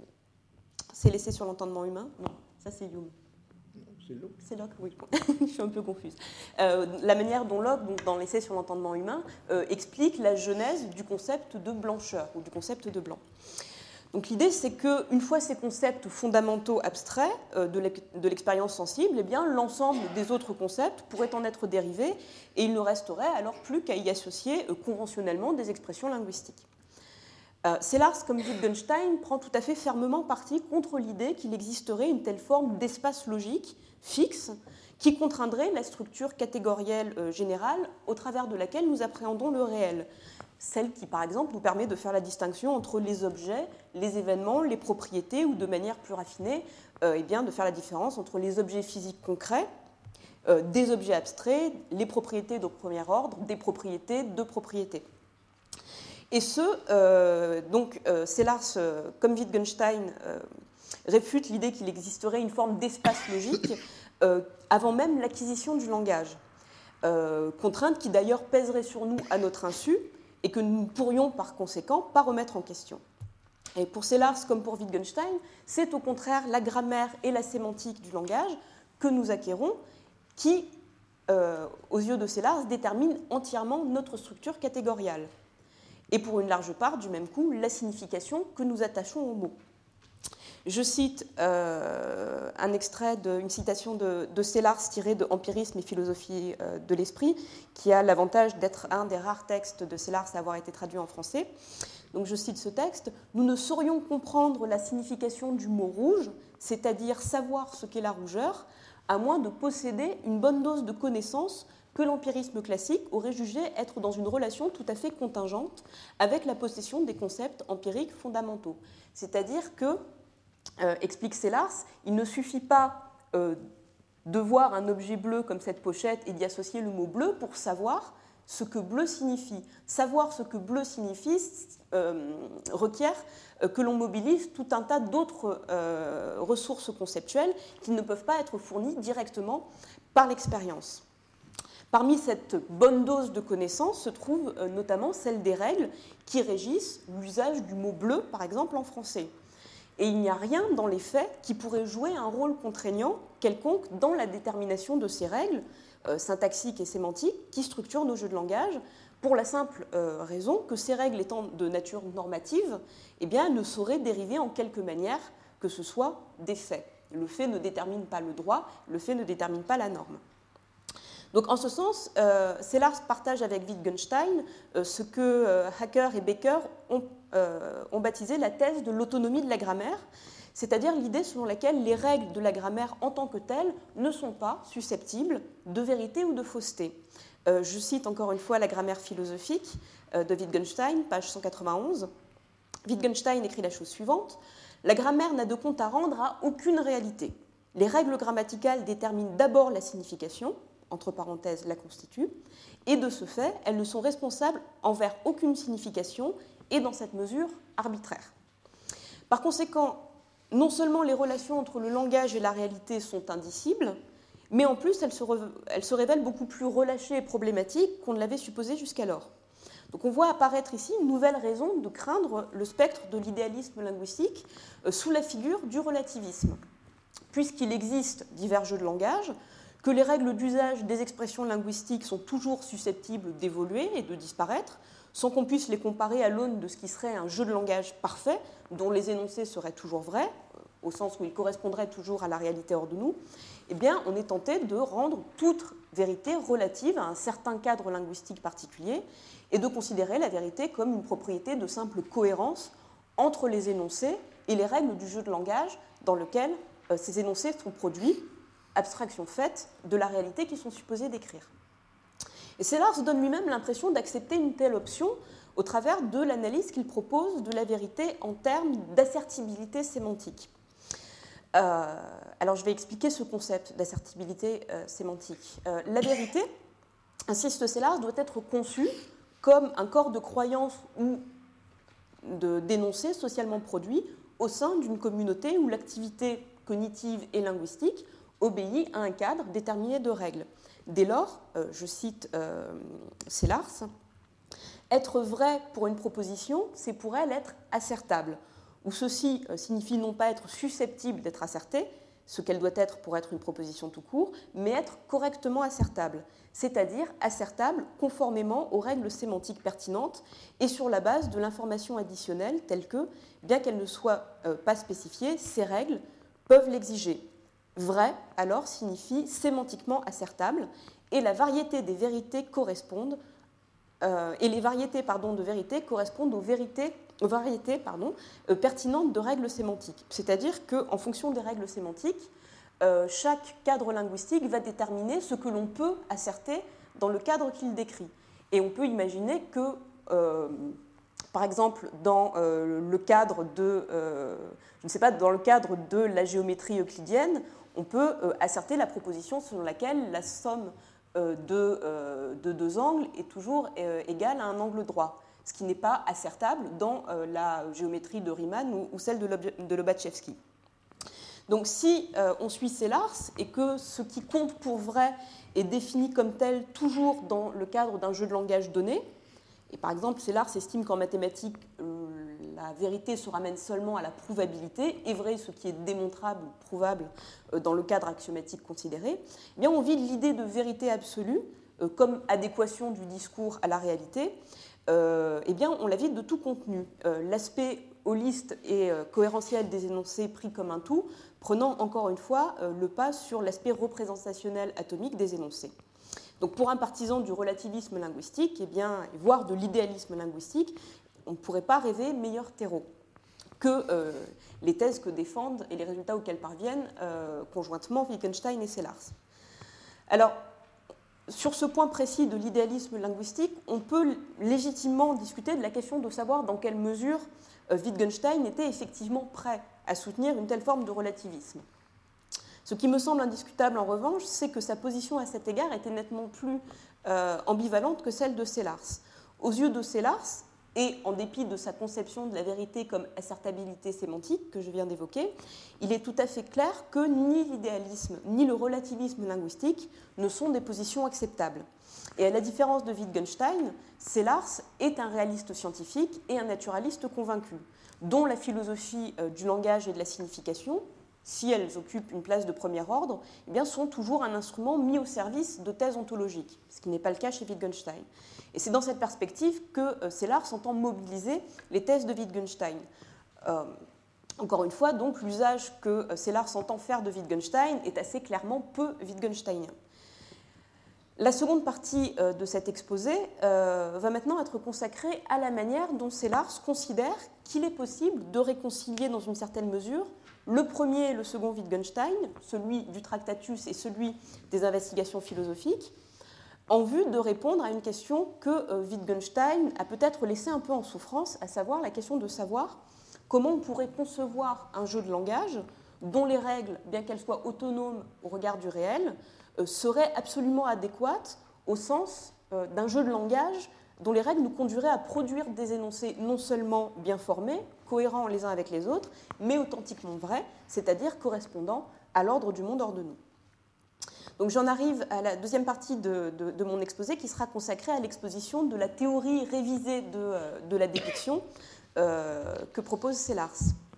c'est l'essai sur l'entendement humain? Non, ça c'est Hume. C'est Locke. C'est Locke, oui. Je suis un peu confuse. Euh, la manière dont Locke, donc, dans l'essai sur l'entendement humain, euh, explique la genèse du concept de blancheur ou du concept de blanc. Donc l'idée, c'est qu'une fois ces concepts fondamentaux abstraits euh, de l'expérience sensible, eh bien, l'ensemble des autres concepts pourrait en être dérivé et il ne resterait alors plus qu'à y associer euh, conventionnellement des expressions linguistiques. Euh, Sellars, comme Wittgenstein, prend tout à fait fermement parti contre l'idée qu'il existerait une telle forme d'espace logique fixe qui contraindrait la structure catégorielle euh, générale au travers de laquelle nous appréhendons le réel. Celle qui, par exemple, nous permet de faire la distinction entre les objets, les événements, les propriétés, ou de manière plus raffinée, euh, eh bien, de faire la différence entre les objets physiques concrets, euh, des objets abstraits, les propriétés de premier ordre, des propriétés de propriétés. Et ce, euh, donc, euh, Sellars, euh, comme Wittgenstein, euh, réfute l'idée qu'il existerait une forme d'espace logique euh, avant même l'acquisition du langage. Euh, contrainte qui d'ailleurs pèserait sur nous à notre insu, et que nous ne pourrions par conséquent pas remettre en question. Et pour Sellars comme pour Wittgenstein, c'est au contraire la grammaire et la sémantique du langage que nous acquérons qui, euh, aux yeux de Sellars, déterminent entièrement notre structure catégoriale. Et pour une large part, du même coup, la signification que nous attachons aux mots. Je cite euh, un extrait d'une citation de, de Sellars tirée de Empirisme et philosophie euh, de l'esprit, qui a l'avantage d'être un des rares textes de Sellars à avoir été traduit en français. Donc je cite ce texte. « Nous ne saurions comprendre la signification du mot rouge, c'est-à-dire savoir ce qu'est la rougeur, à moins de posséder une bonne dose de connaissances que l'empirisme classique aurait jugé être dans une relation tout à fait contingente avec la possession des concepts empiriques fondamentaux. » C'est-à-dire que Euh, explique Sellars, il ne suffit pas euh, de voir un objet bleu comme cette pochette et d'y associer le mot bleu pour savoir ce que bleu signifie. Savoir ce que bleu signifie euh, requiert euh, que l'on mobilise tout un tas d'autres euh, ressources conceptuelles qui ne peuvent pas être fournies directement par l'expérience. Parmi cette bonne dose de connaissances se trouve euh, notamment celle des règles qui régissent l'usage du mot bleu, par exemple en français. Et il n'y a rien dans les faits qui pourrait jouer un rôle contraignant quelconque dans la détermination de ces règles euh, syntaxiques et sémantiques qui structurent nos jeux de langage, pour la simple euh, raison que ces règles étant de nature normative, eh bien, ne sauraient dériver en quelque manière que ce soit des faits. Le fait ne détermine pas le droit, le fait ne détermine pas la norme. Donc, en ce sens, euh, Sellars partage avec Wittgenstein euh, ce que euh, Hacker et Baker ont, euh, ont baptisé la thèse de l'autonomie de la grammaire, c'est-à-dire l'idée selon laquelle les règles de la grammaire en tant que telles ne sont pas susceptibles de vérité ou de fausseté. Euh, je cite encore une fois la grammaire philosophique euh, de Wittgenstein, page cent quatre-vingt-onze. Wittgenstein écrit la chose suivante: « La grammaire n'a de compte à rendre à aucune réalité. Les règles grammaticales déterminent d'abord la signification, entre parenthèses, la constituent, et de ce fait, elles ne sont responsables envers aucune signification et, dans cette mesure, arbitraires. Par conséquent, non seulement les relations entre le langage et la réalité sont indicibles, mais en plus, elles se, elles se révèlent beaucoup plus relâchées et problématiques qu'on ne l'avait supposé jusqu'alors. Donc on voit apparaître ici une nouvelle raison de craindre le spectre de l'idéalisme linguistique euh, sous la figure du relativisme, puisqu'il existe divers jeux de langage, que les règles d'usage des expressions linguistiques sont toujours susceptibles d'évoluer et de disparaître, sans qu'on puisse les comparer à l'aune de ce qui serait un jeu de langage parfait, dont les énoncés seraient toujours vrais, au sens où il correspondrait toujours à la réalité hors de nous, eh bien, on est tenté de rendre toute vérité relative à un certain cadre linguistique particulier et de considérer la vérité comme une propriété de simple cohérence entre les énoncés et les règles du jeu de langage dans lequel euh, ces énoncés sont produits, abstraction faite de la réalité qu'ils sont supposés décrire. Et Sellars donne lui-même l'impression d'accepter une telle option au travers de l'analyse qu'il propose de la vérité en termes d'assertibilité sémantique. Euh, alors je vais expliquer ce concept d'assertibilité euh, sémantique. Euh, la vérité, insiste Sellars, doit être conçue comme un corps de croyance ou d'énoncés socialement produits au sein d'une communauté où l'activité cognitive et linguistique obéit à un cadre déterminé de règles. Dès lors, euh, je cite euh, Sellars, être vrai pour une proposition, c'est pour elle être assertable, où ceci euh, signifie non pas être susceptible d'être asserté, ce qu'elle doit être pour être une proposition tout court, mais être correctement assertable, c'est-à-dire assertable conformément aux règles sémantiques pertinentes et sur la base de l'information additionnelle telle que, bien qu'elle ne soit euh, pas spécifiée, ces règles peuvent l'exiger. Vrai, alors, signifie sémantiquement assertable, et la variété des vérités correspondent, euh, et les variétés pardon, de vérité correspondent aux, vérités, aux variétés pardon, euh, pertinentes de règles sémantiques. C'est-à-dire qu'en fonction des règles sémantiques, euh, chaque cadre linguistique va déterminer ce que l'on peut asserter dans le cadre qu'il décrit. Et on peut imaginer que, euh, par exemple, dans euh, le cadre de, euh, je ne sais pas, dans le cadre de la géométrie euclidienne, on peut euh, asserter la proposition selon laquelle la somme euh, de, euh, de deux angles est toujours euh, égale à un angle droit, ce qui n'est pas assertable dans euh, la géométrie de Riemann ou, ou celle de, de Lobachevsky. Donc si euh, on suit Sellars et que ce qui compte pour vrai est défini comme tel toujours dans le cadre d'un jeu de langage donné, et par exemple Sellars estime qu'en mathématiques, euh, la vérité se ramène seulement à la prouvabilité, est vrai ce qui est démontrable ou prouvable euh, dans le cadre axiomatique considéré, eh bien on vide l'idée de vérité absolue euh, comme adéquation du discours à la réalité, euh, eh bien on la vide de tout contenu. Euh, l'aspect holiste et euh, cohérentiel des énoncés pris comme un tout, prenant encore une fois euh, le pas sur l'aspect représentationnel atomique des énoncés. Donc pour un partisan du relativisme linguistique, eh bien, voire de l'idéalisme linguistique, on ne pourrait pas rêver meilleur terreau que euh, les thèses que défendent et les résultats auxquels parviennent euh, conjointement Wittgenstein et Sellars. Alors, sur ce point précis de l'idéalisme linguistique, on peut légitimement discuter de la question de savoir dans quelle mesure euh, Wittgenstein était effectivement prêt à soutenir une telle forme de relativisme. Ce qui me semble indiscutable en revanche, c'est que sa position à cet égard était nettement plus euh, ambivalente que celle de Sellars. Aux yeux de Sellars, et en dépit de sa conception de la vérité comme assertabilité sémantique que je viens d'évoquer, il est tout à fait clair que ni l'idéalisme ni le relativisme linguistique ne sont des positions acceptables. Et à la différence de Wittgenstein, Sellars est un réaliste scientifique et un naturaliste convaincu, dont la philosophie euh, du langage et de la signification, si elles occupent une place de premier ordre, eh bien, sont toujours un instrument mis au service de thèses ontologiques, ce qui n'est pas le cas chez Wittgenstein. Et c'est dans cette perspective que euh, Sellars entend mobiliser les thèses de Wittgenstein. Euh, encore une fois, donc, l'usage que euh, Sellars entend faire de Wittgenstein est assez clairement peu wittgensteinien. La seconde partie euh, de cet exposé euh, va maintenant être consacrée à la manière dont Sellars considère qu'il est possible de réconcilier dans une certaine mesure le premier et le second Wittgenstein, celui du Tractatus et celui des investigations philosophiques, en vue de répondre à une question que euh, Wittgenstein a peut-être laissée un peu en souffrance, à savoir la question de savoir comment on pourrait concevoir un jeu de langage dont les règles, bien qu'elles soient autonomes au regard du réel, euh, seraient absolument adéquates au sens euh, d'un jeu de langage dont les règles nous conduiraient à produire des énoncés non seulement bien formés, cohérents les uns avec les autres, mais authentiquement vrais, c'est-à-dire correspondant à l'ordre du monde hors de nous. Donc j'en arrive à la deuxième partie de, de, de mon exposé qui sera consacrée à l'exposition de la théorie révisée de, de la détection euh, que propose Sellars.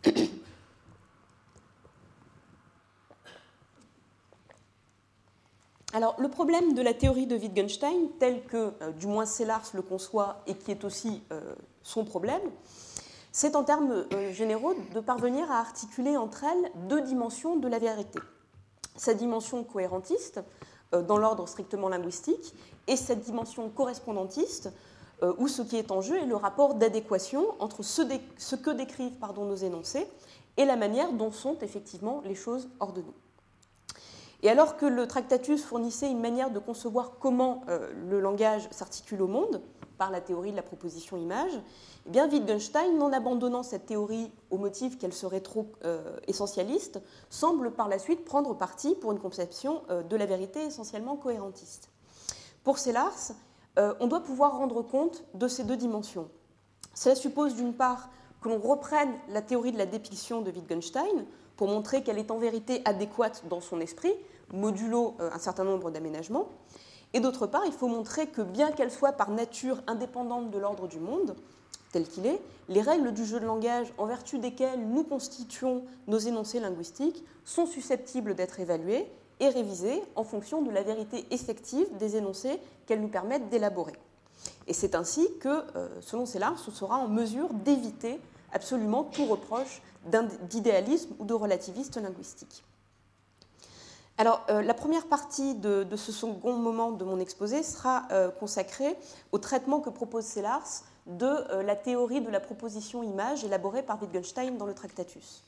Alors, le problème de la théorie de Wittgenstein, tel que, euh, du moins, Sellars le conçoit et qui est aussi euh, son problème, c'est en termes euh, généraux de parvenir à articuler entre elles deux dimensions de la vérité. Sa dimension cohérentiste, euh, dans l'ordre strictement linguistique, et cette dimension correspondantiste, euh, où ce qui est en jeu est le rapport d'adéquation entre ce, dé- ce que décrivent pardon, nos énoncés et la manière dont sont effectivement les choses hors de nous. Et alors que le Tractatus fournissait une manière de concevoir comment euh, le langage s'articule au monde, par la théorie de la proposition image, eh bien Wittgenstein, en abandonnant cette théorie au motif qu'elle serait trop euh, essentialiste, semble par la suite prendre parti pour une conception euh, de la vérité essentiellement cohérentiste. Pour Sellars, euh, on doit pouvoir rendre compte de ces deux dimensions. Cela suppose d'une part que l'on reprenne la théorie de la dépiction de Wittgenstein pour montrer qu'elle est en vérité adéquate dans son esprit, modulo euh, un certain nombre d'aménagements. Et d'autre part, il faut montrer que bien qu'elle soit par nature indépendante de l'ordre du monde, tel qu'il est, les règles du jeu de langage en vertu desquelles nous constituons nos énoncés linguistiques sont susceptibles d'être évaluées et révisées en fonction de la vérité effective des énoncés qu'elles nous permettent d'élaborer. Et c'est ainsi que, selon Sellars, on sera en mesure d'éviter absolument tout reproche d'idéalisme ou de relativisme linguistique. Alors, euh, la première partie de, de ce second moment de mon exposé sera euh, consacrée au traitement que propose Sellars de euh, la théorie de la proposition image élaborée par Wittgenstein dans le Tractatus.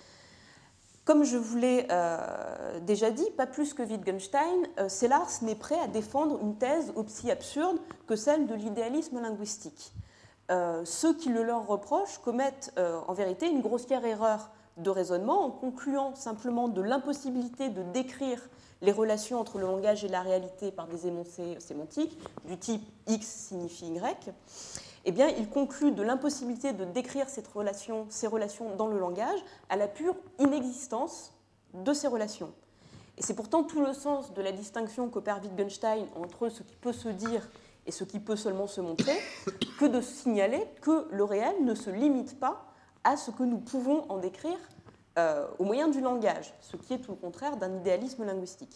Comme je vous l'ai euh, déjà dit, pas plus que Wittgenstein, euh, Sellars n'est prêt à défendre une thèse aussi absurde que celle de l'idéalisme linguistique. Euh, ceux qui le leur reprochent commettent euh, en vérité une grossière erreur de raisonnement en concluant simplement de l'impossibilité de décrire les relations entre le langage et la réalité par des énoncés sémantiques du type X signifie Y. Eh bien, il conclut de l'impossibilité de décrire cette relation, ces relations dans le langage à la pure inexistence de ces relations. Et c'est pourtant tout le sens de la distinction qu'opère Wittgenstein entre ce qui peut se dire et ce qui peut seulement se montrer, que de signaler que le réel ne se limite pas à ce que nous pouvons en décrire euh, au moyen du langage, ce qui est tout le contraire d'un idéalisme linguistique.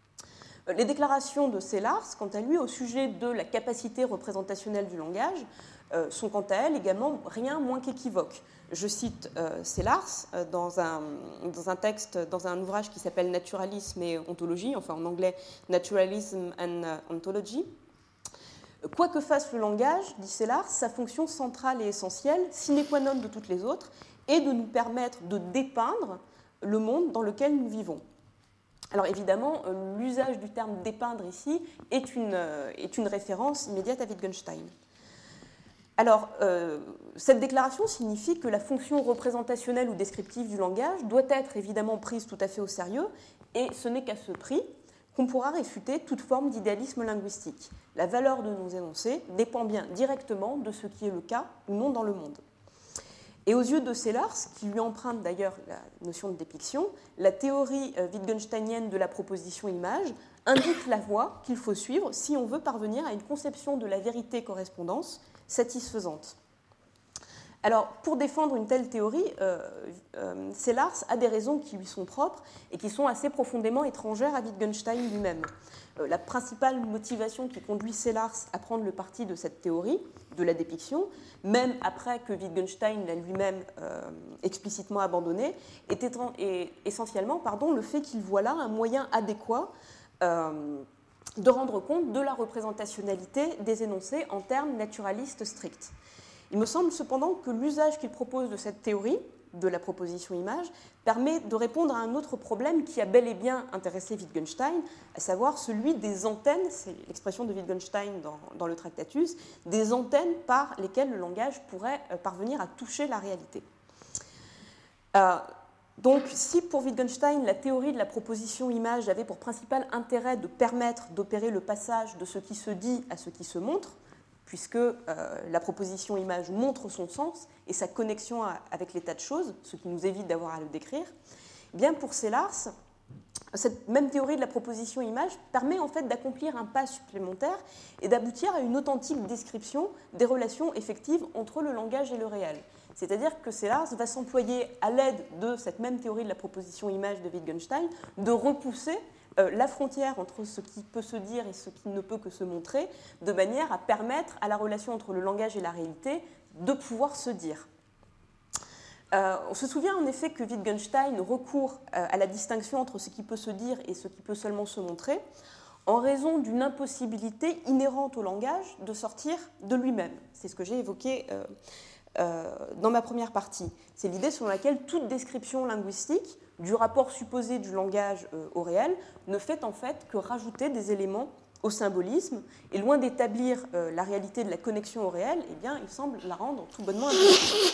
Les déclarations de Sellars, quant à lui, au sujet de la capacité représentationnelle du langage, euh, sont quant à elles également rien moins qu'équivoques. Je cite euh, Sellars euh, dans, un, dans un texte, dans un ouvrage qui s'appelle Naturalisme et ontologie, enfin en anglais Naturalism and Ontology. Quoi que fasse le langage, dit Sellars, sa fonction centrale et essentielle, sine qua non de toutes les autres, est de nous permettre de dépeindre le monde dans lequel nous vivons. Alors évidemment, l'usage du terme dépeindre ici est une, est une référence immédiate à Wittgenstein. Alors, euh, cette déclaration signifie que la fonction représentationnelle ou descriptive du langage doit être évidemment prise tout à fait au sérieux, et ce n'est qu'à ce prix qu'on pourra réfuter toute forme d'idéalisme linguistique. La valeur de nos énoncés dépend bien directement de ce qui est le cas ou non dans le monde. Et aux yeux de Sellars, qui lui emprunte d'ailleurs la notion de dépiction, la théorie wittgensteinienne de la proposition image indique la voie qu'il faut suivre si on veut parvenir à une conception de la vérité-correspondance satisfaisante. Alors, pour défendre une telle théorie, euh, euh, Sellars a des raisons qui lui sont propres et qui sont assez profondément étrangères à Wittgenstein lui-même. Euh, la principale motivation qui conduit Sellars à prendre le parti de cette théorie, de la dépiction, même après que Wittgenstein l'a lui-même euh, explicitement abandonnée, est, étran- est essentiellement pardon, le fait qu'il voit là un moyen adéquat euh, de rendre compte de la représentationnalité des énoncés en termes naturalistes stricts. Il me semble cependant que l'usage qu'il propose de cette théorie, de la proposition image, permet de répondre à un autre problème qui a bel et bien intéressé Wittgenstein, à savoir celui des antennes, c'est l'expression de Wittgenstein dans, dans le Tractatus, des antennes par lesquelles le langage pourrait parvenir à toucher la réalité. Euh, donc, si pour Wittgenstein, la théorie de la proposition image avait pour principal intérêt de permettre d'opérer le passage de ce qui se dit à ce qui se montre, puisque euh, la proposition image montre son sens et sa connexion à, avec l'état de choses, ce qui nous évite d'avoir à le décrire, eh bien pour Sellars, cette même théorie de la proposition image permet en fait d'accomplir un pas supplémentaire et d'aboutir à une authentique description des relations effectives entre le langage et le réel. C'est-à-dire que Sellars va s'employer, à l'aide de cette même théorie de la proposition image de Wittgenstein, de repousser euh, la frontière entre ce qui peut se dire et ce qui ne peut que se montrer, de manière à permettre à la relation entre le langage et la réalité de pouvoir se dire. Euh, on se souvient en effet que Wittgenstein recourt euh, à la distinction entre ce qui peut se dire et ce qui peut seulement se montrer, en raison d'une impossibilité inhérente au langage de sortir de lui-même. C'est ce que j'ai évoqué euh, euh, dans ma première partie. C'est l'idée selon laquelle toute description linguistique du rapport supposé du langage euh, au réel ne fait en fait que rajouter des éléments au symbolisme, et loin d'établir euh, la réalité de la connexion au réel, eh bien, il semble la rendre tout bonnement impossible.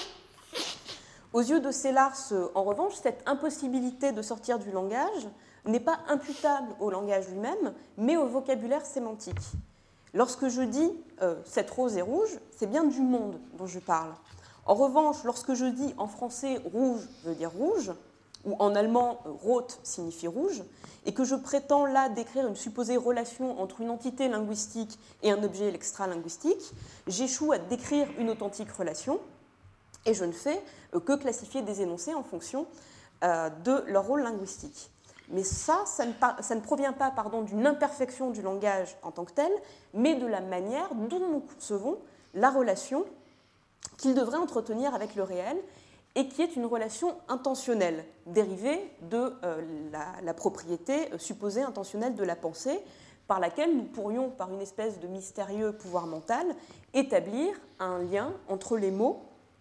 Aux yeux de Sellars, en revanche, cette impossibilité de sortir du langage n'est pas imputable au langage lui-même, mais au vocabulaire sémantique. Lorsque je dis euh, « cette rose est rouge », c'est bien du monde dont je parle. En revanche, lorsque je dis en français « rouge » veut dire « rouge », ou en allemand « rot » signifie « rouge », et que je prétends là décrire une supposée relation entre une entité linguistique et un objet extra-linguistique, j'échoue à décrire une authentique relation, et je ne fais que classifier des énoncés en fonction euh, de leur rôle linguistique. Mais ça, ça ne, ça ne provient pas pardon, d'une imperfection du langage en tant que tel, mais de la manière dont nous concevons la relation qu'il devrait entretenir avec le réel, et qui est une relation intentionnelle, dérivée de euh, la, la propriété supposée intentionnelle de la pensée, par laquelle nous pourrions, par une espèce de mystérieux pouvoir mental, établir un lien entre les mots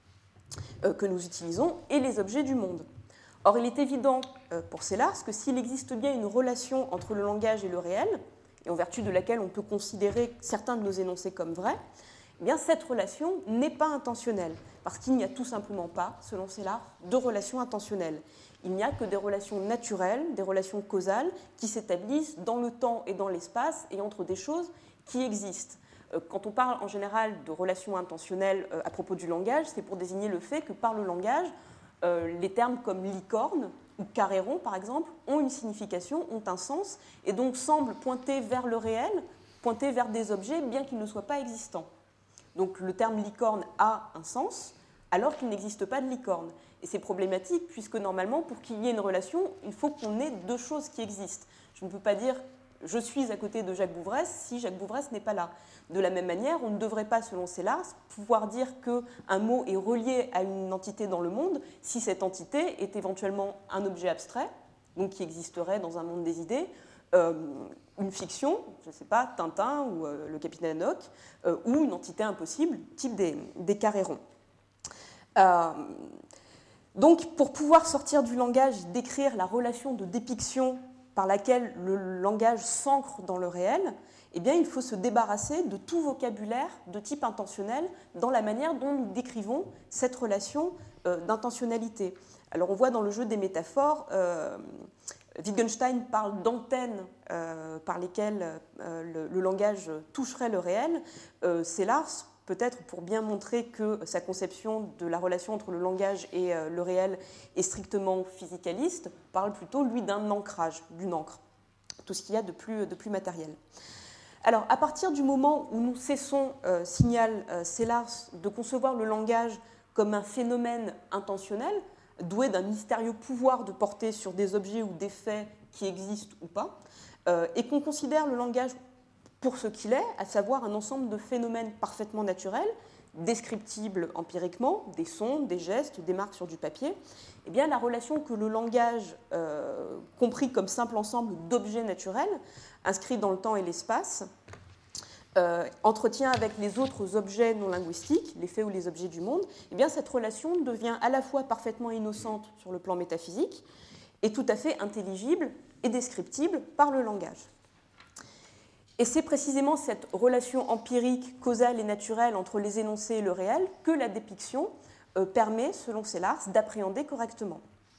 que nous utilisons et les objets du monde. Or, il est évident pour Sellars que s'il existe bien une relation entre le langage et le réel, et en vertu de laquelle on peut considérer certains de nos énoncés comme vrais, eh bien, cette relation n'est pas intentionnelle, parce qu'il n'y a tout simplement pas, selon Sellars, de relations intentionnelles. Il n'y a que des relations naturelles, des relations causales, qui s'établissent dans le temps et dans l'espace et entre des choses qui existent. Quand on parle en général de relations intentionnelles à propos du langage, c'est pour désigner le fait que par le langage, les termes comme licorne ou carré rond, par exemple, ont une signification, ont un sens, et donc semblent pointer vers le réel, pointer vers des objets, bien qu'ils ne soient pas existants. Donc le terme licorne a un sens, alors qu'il n'existe pas de licorne. Et c'est problématique, puisque normalement, pour qu'il y ait une relation, il faut qu'on ait deux choses qui existent. Je ne peux pas dire « je suis à côté de Jacques Bouvresse » si Jacques Bouvresse n'est pas là. De la même manière, on ne devrait pas, selon Sellars, pouvoir dire qu'un mot est relié à une entité dans le monde si cette entité est éventuellement un objet abstrait, donc qui existerait dans un monde des idées, euh, une fiction, je ne sais pas, Tintin ou euh, le capitaine Haddock, euh, ou une entité impossible, type des, des carrés ronds. Euh, donc, pour pouvoir sortir du langage et décrire la relation de dépiction par laquelle le langage s'ancre dans le réel, eh bien, il faut se débarrasser de tout vocabulaire de type intentionnel dans la manière dont nous décrivons cette relation euh, d'intentionnalité. Alors, on voit dans le jeu des métaphores, euh, Wittgenstein parle d'antennes euh, par lesquelles euh, le, le langage toucherait le réel. Euh, Sellars, peut-être pour bien montrer que sa conception de la relation entre le langage et euh, le réel est strictement physicaliste, parle plutôt, lui, d'un ancrage, d'une encre, tout ce qu'il y a de plus, de plus matériel. Alors, à partir du moment où nous cessons, euh, signale euh, Sellars, de concevoir le langage comme un phénomène intentionnel, doué d'un mystérieux pouvoir de porter sur des objets ou des faits qui existent ou pas, euh, et qu'on considère le langage pour ce qu'il est, à savoir un ensemble de phénomènes parfaitement naturels, descriptibles empiriquement, des sons, des gestes, des marques sur du papier, eh bien, la relation que le langage, euh, compris comme simple ensemble d'objets naturels, inscrits dans le temps et l'espace, euh, entretient avec les autres objets non linguistiques, les faits ou les objets du monde, eh bien, cette relation devient à la fois parfaitement innocente sur le plan métaphysique et tout à fait intelligible et descriptible par le langage. Et c'est précisément cette relation empirique, causale et naturelle entre les énoncés et le réel que la dépiction euh, permet, selon Sellars, d'appréhender correctement.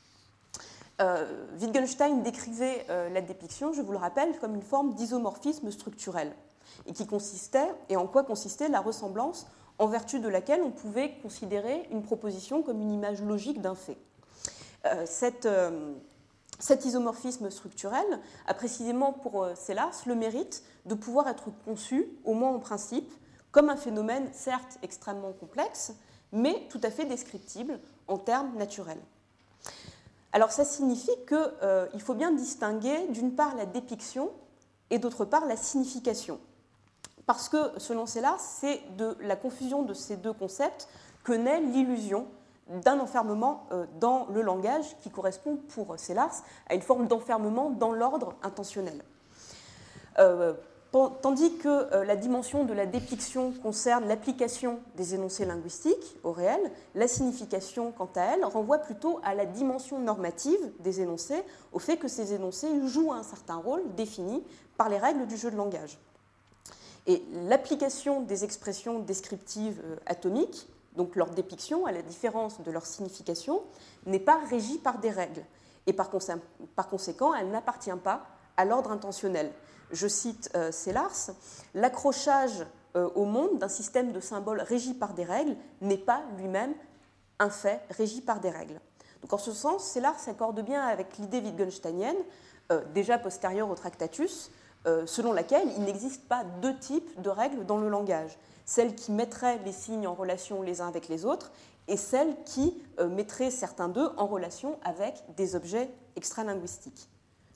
Euh, Wittgenstein décrivait euh, la dépiction, je vous le rappelle, comme une forme d'isomorphisme structurel, et qui consistait, et en quoi consistait la ressemblance en vertu de laquelle on pouvait considérer une proposition comme une image logique d'un fait. Euh, cette, euh, cet isomorphisme structurel a précisément pour euh, Sellars le mérite de pouvoir être conçu, au moins en principe, comme un phénomène certes extrêmement complexe, mais tout à fait descriptible en termes naturels. Alors ça signifie qu'il euh, faut bien distinguer d'une part la dépiction et d'autre part la signification. Parce que, selon Sellars, c'est de la confusion de ces deux concepts que naît l'illusion d'un enfermement dans le langage qui correspond pour Sellars à une forme d'enfermement dans l'ordre intentionnel. Euh, Tandis que la dimension de la dépiction concerne l'application des énoncés linguistiques au réel, la signification, quant à elle, renvoie plutôt à la dimension normative des énoncés, au fait que ces énoncés jouent un certain rôle défini par les règles du jeu de langage. Et l'application des expressions descriptives atomiques, donc leur dépiction, à la différence de leur signification, n'est pas régie par des règles. Et par, consé- par conséquent, elle n'appartient pas à l'ordre intentionnel. Je cite euh, Sellars, « L'accrochage euh, au monde d'un système de symboles régi par des règles n'est pas lui-même un fait régi par des règles. » Donc en ce sens, Sellars s'accorde bien avec l'idée wittgensteinienne, euh, déjà postérieure au Tractatus, euh, selon laquelle il n'existe pas deux types de règles dans le langage. Celles qui mettraient les signes en relation les uns avec les autres et celles qui euh, mettraient certains d'eux en relation avec des objets extralinguistiques.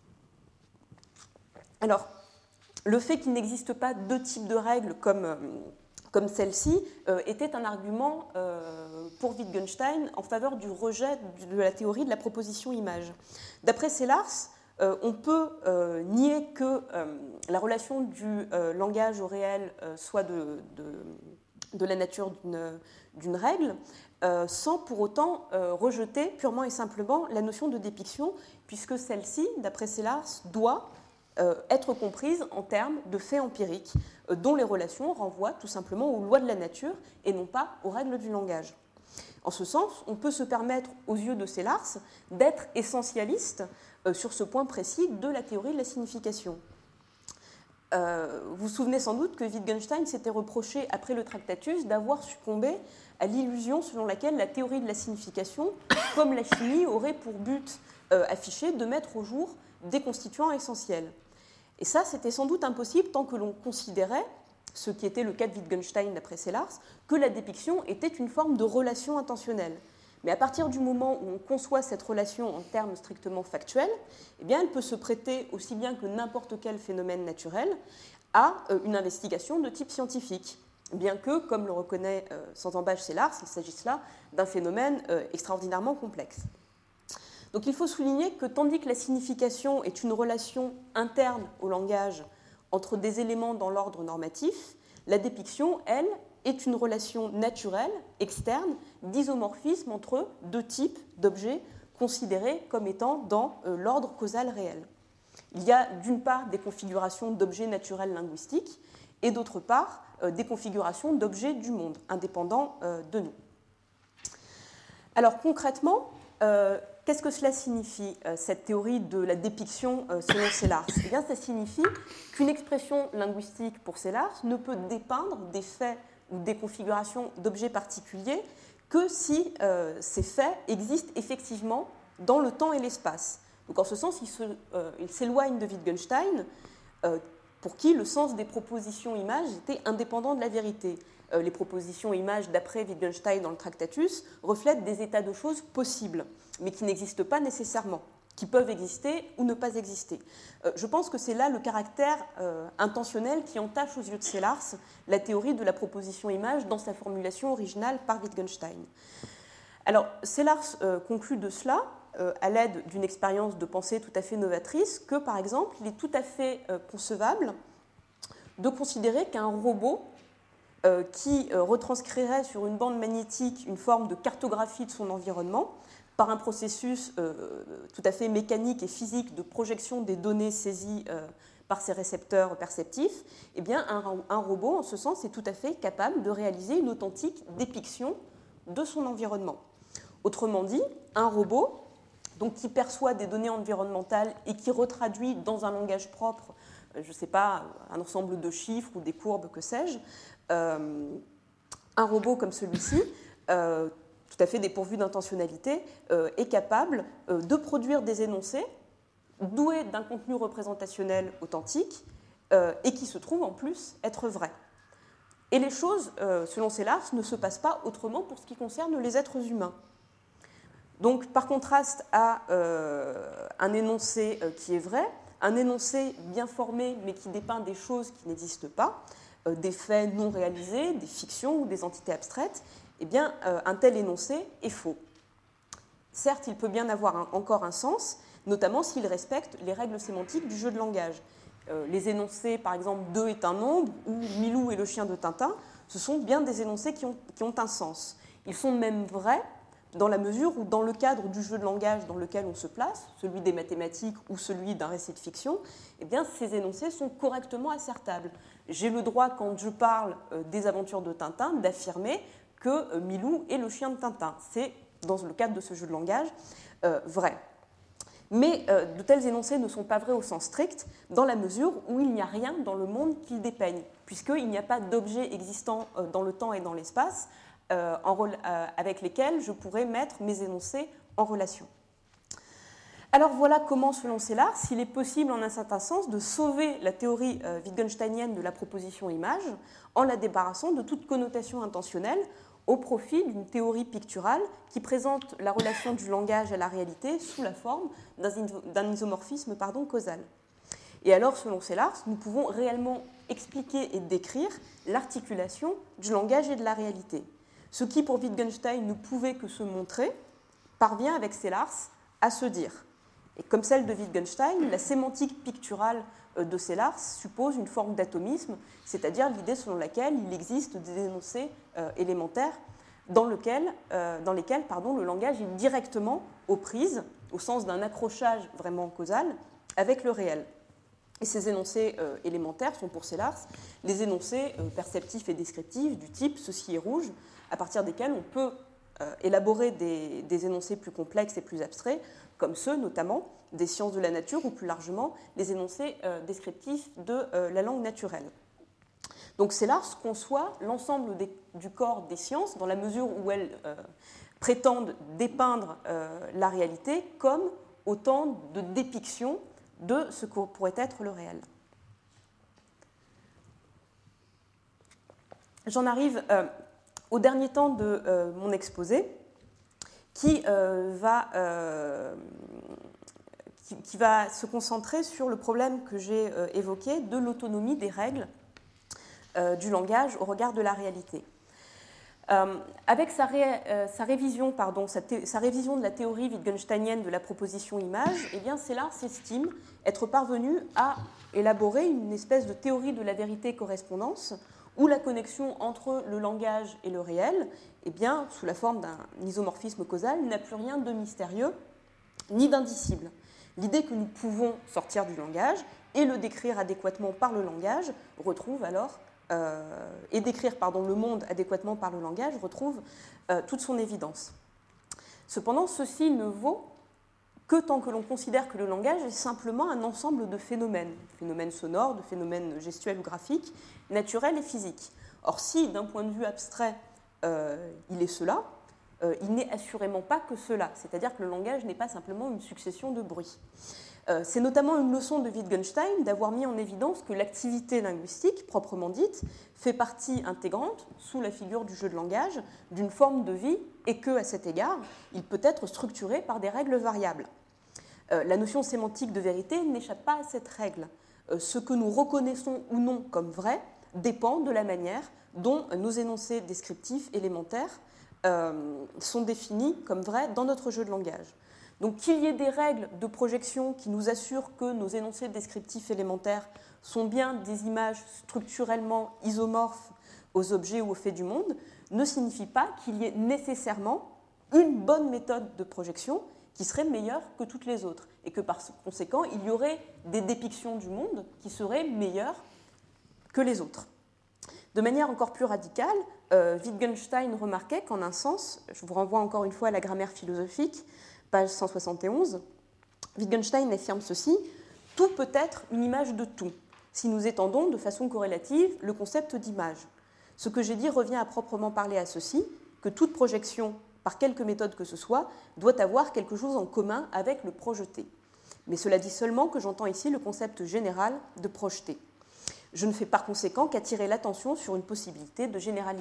Alors, le fait qu'il n'existe pas deux types de règles comme, euh, comme celle-ci euh, était un argument euh, pour Wittgenstein en faveur du rejet de la théorie de la proposition image. D'après Sellars, euh, on peut euh, nier que euh, la relation du euh, langage au réel euh, soit de, de, de la nature d'une, d'une règle, euh, sans pour autant euh, rejeter purement et simplement la notion de dépiction, puisque celle-ci, d'après Sellars, doit Euh, être comprise en termes de faits empiriques, euh, dont les relations renvoient tout simplement aux lois de la nature et non pas aux règles du langage. En ce sens, on peut se permettre, aux yeux de Sellars, d'être essentialiste euh, sur ce point précis de la théorie de la signification. Euh, vous vous souvenez sans doute que Wittgenstein s'était reproché, après le Tractatus, d'avoir succombé à l'illusion selon laquelle la théorie de la signification, comme la chimie, aurait pour but euh, affiché de mettre au jour des constituants essentiels. Et ça, c'était sans doute impossible tant que l'on considérait, ce qui était le cas de Wittgenstein d'après Sellars, que la dépiction était une forme de relation intentionnelle. Mais à partir du moment où on conçoit cette relation en termes strictement factuels, eh bien, elle peut se prêter, aussi bien que n'importe quel phénomène naturel, à une investigation de type scientifique. Bien que, comme le reconnaît euh, sans embâche Sellars, il s'agisse là d'un phénomène euh, extraordinairement complexe. Donc il faut souligner que tandis que la signification est une relation interne au langage entre des éléments dans l'ordre normatif, la dépiction, elle, est une relation naturelle, externe, d'isomorphisme entre deux types d'objets considérés comme étant dans euh, l'ordre causal réel. Il y a d'une part des configurations d'objets naturels linguistiques et d'autre part euh, des configurations d'objets du monde, indépendants euh, de nous. Alors concrètement, euh, qu'est-ce que cela signifie, euh, cette théorie de la dépiction euh, selon Sellars ? Eh bien, ça signifie qu'une expression linguistique pour Sellars ne peut dépeindre des faits ou des configurations d'objets particuliers que si euh, ces faits existent effectivement dans le temps et l'espace. Donc en ce sens, il, se, euh, il s'éloigne de Wittgenstein, euh, pour qui le sens des propositions images était indépendant de la vérité. Euh, les propositions images d'après Wittgenstein dans le Tractatus reflètent des états de choses possibles, mais qui n'existent pas nécessairement, qui peuvent exister ou ne pas exister. Euh, je pense que c'est là le caractère euh, intentionnel qui entache aux yeux de Sellars la théorie de la proposition image dans sa formulation originale par Wittgenstein. Alors, Sellars euh, conclut de cela, euh, à l'aide d'une expérience de pensée tout à fait novatrice, que, par exemple, il est tout à fait euh, concevable de considérer qu'un robot euh, qui euh, retranscrirait sur une bande magnétique une forme de cartographie de son environnement, par un processus euh, tout à fait mécanique et physique de projection des données saisies euh, par ses récepteurs perceptifs, eh bien, un, un robot, en ce sens, est tout à fait capable de réaliser une authentique dépiction de son environnement. Autrement dit, un robot donc, qui perçoit des données environnementales et qui retraduit dans un langage propre, euh, je ne sais pas, un ensemble de chiffres ou des courbes, que sais-je, euh, un robot comme celui-ci, euh, tout à fait dépourvu d'intentionnalité, euh, est capable euh, de produire des énoncés doués d'un contenu représentationnel authentique euh, et qui se trouvent en plus être vrais. Et les choses, euh, selon Sellars, ne se passent pas autrement pour ce qui concerne les êtres humains. Donc, par contraste à euh, un énoncé euh, qui est vrai, un énoncé bien formé mais qui dépeint des choses qui n'existent pas, euh, des faits non réalisés, des fictions ou des entités abstraites, eh bien, euh, un tel énoncé est faux. Certes, il peut bien avoir un, encore un sens, notamment s'il respecte les règles sémantiques du jeu de langage. Euh, les énoncés, par exemple, deux est un nombre ou Milou est le chien de Tintin, ce sont bien des énoncés qui ont, qui ont un sens. Ils sont même vrais dans la mesure où, dans le cadre du jeu de langage dans lequel on se place, celui des mathématiques ou celui d'un récit de fiction, eh bien, ces énoncés sont correctement assertables. J'ai le droit, quand je parle euh, des aventures de Tintin, d'affirmer que euh, Milou est le chien de Tintin. C'est, dans le cadre de ce jeu de langage, euh, vrai. Mais euh, de tels énoncés ne sont pas vrais au sens strict, dans la mesure où il n'y a rien dans le monde qu'ils dépeignent, puisqu'il n'y a pas d'objets existants euh, dans le temps et dans l'espace euh, en, euh, avec lesquels je pourrais mettre mes énoncés en relation. Alors voilà comment, selon Sellars, il est possible en un certain sens de sauver la théorie euh, wittgensteinienne de la proposition image en la débarrassant de toute connotation intentionnelle au profit d'une théorie picturale qui présente la relation du langage à la réalité sous la forme d'un isomorphisme pardon, causal. Et alors, selon Sellars, nous pouvons réellement expliquer et décrire l'articulation du langage et de la réalité. Ce qui, pour Wittgenstein, ne pouvait que se montrer, parvient avec Sellars à se dire. Et comme celle de Wittgenstein, la sémantique picturale de Sellars suppose une forme d'atomisme, c'est-à-dire l'idée selon laquelle il existe des énoncés euh, élémentaires dans, lequel, euh, dans lesquels pardon, le langage est directement aux prises, au sens d'un accrochage vraiment causal, avec le réel. Et ces énoncés euh, élémentaires sont pour Sellars les énoncés euh, perceptifs et descriptifs du type « ceci est rouge », à partir desquels on peut euh, élaborer des, des énoncés plus complexes et plus abstraits, comme ceux notamment des sciences de la nature ou plus largement les énoncés euh, descriptifs de euh, la langue naturelle. Donc Sellars conçoit l'ensemble du corps des sciences dans la mesure où elles euh, prétendent dépeindre euh, la réalité comme autant de dépictions de ce que pourrait être le réel. J'en arrive euh, au dernier temps de euh, mon exposé qui euh, va... Euh, qui va se concentrer sur le problème que j'ai évoqué de l'autonomie des règles euh, du langage au regard de la réalité. Euh, avec sa, ré, euh, sa, révision, pardon, sa, thé, sa révision de la théorie wittgensteinienne de la proposition image, eh bien, Sellars estime être parvenu à élaborer une espèce de théorie de la vérité-correspondance où la connexion entre le langage et le réel, eh bien, sous la forme d'un isomorphisme causal, n'a plus rien de mystérieux ni d'indicible. L'idée que nous pouvons sortir du langage et le décrire adéquatement par le langage retrouve alors, euh, et décrire pardon, le monde adéquatement par le langage retrouve euh, toute son évidence. Cependant, ceci ne vaut que tant que l'on considère que le langage est simplement un ensemble de phénomènes, phénomènes sonores, de phénomènes gestuels ou graphiques, naturels et physiques. Or, si d'un point de vue abstrait, euh, il est cela, Euh, il n'est assurément pas que cela, c'est-à-dire que le langage n'est pas simplement une succession de bruits. Euh, c'est notamment une leçon de Wittgenstein d'avoir mis en évidence que l'activité linguistique, proprement dite, fait partie intégrante, sous la figure du jeu de langage, d'une forme de vie et que, à cet égard, il peut être structuré par des règles variables. Euh, la notion sémantique de vérité n'échappe pas à cette règle. Euh, ce que nous reconnaissons ou non comme vrai dépend de la manière dont nos énoncés descriptifs élémentaires Euh, sont définis comme vrais dans notre jeu de langage. Donc qu'il y ait des règles de projection qui nous assurent que nos énoncés descriptifs élémentaires sont bien des images structurellement isomorphes aux objets ou aux faits du monde ne signifie pas qu'il y ait nécessairement une bonne méthode de projection qui serait meilleure que toutes les autres et que par conséquent il y aurait des dépictions du monde qui seraient meilleures que les autres. De manière encore plus radicale, euh, Wittgenstein remarquait qu'en un sens, je vous renvoie encore une fois à la grammaire philosophique, page cent soixante et onze, Wittgenstein affirme ceci, « Tout peut être une image de tout, si nous étendons de façon corrélative le concept d'image. Ce que j'ai dit revient à proprement parler à ceci, que toute projection, par quelque méthode que ce soit, doit avoir quelque chose en commun avec le projeté. Mais cela dit seulement que j'entends ici le concept général de projeter. Je ne fais par conséquent qu'attirer l'attention sur une possibilité de généralisation. »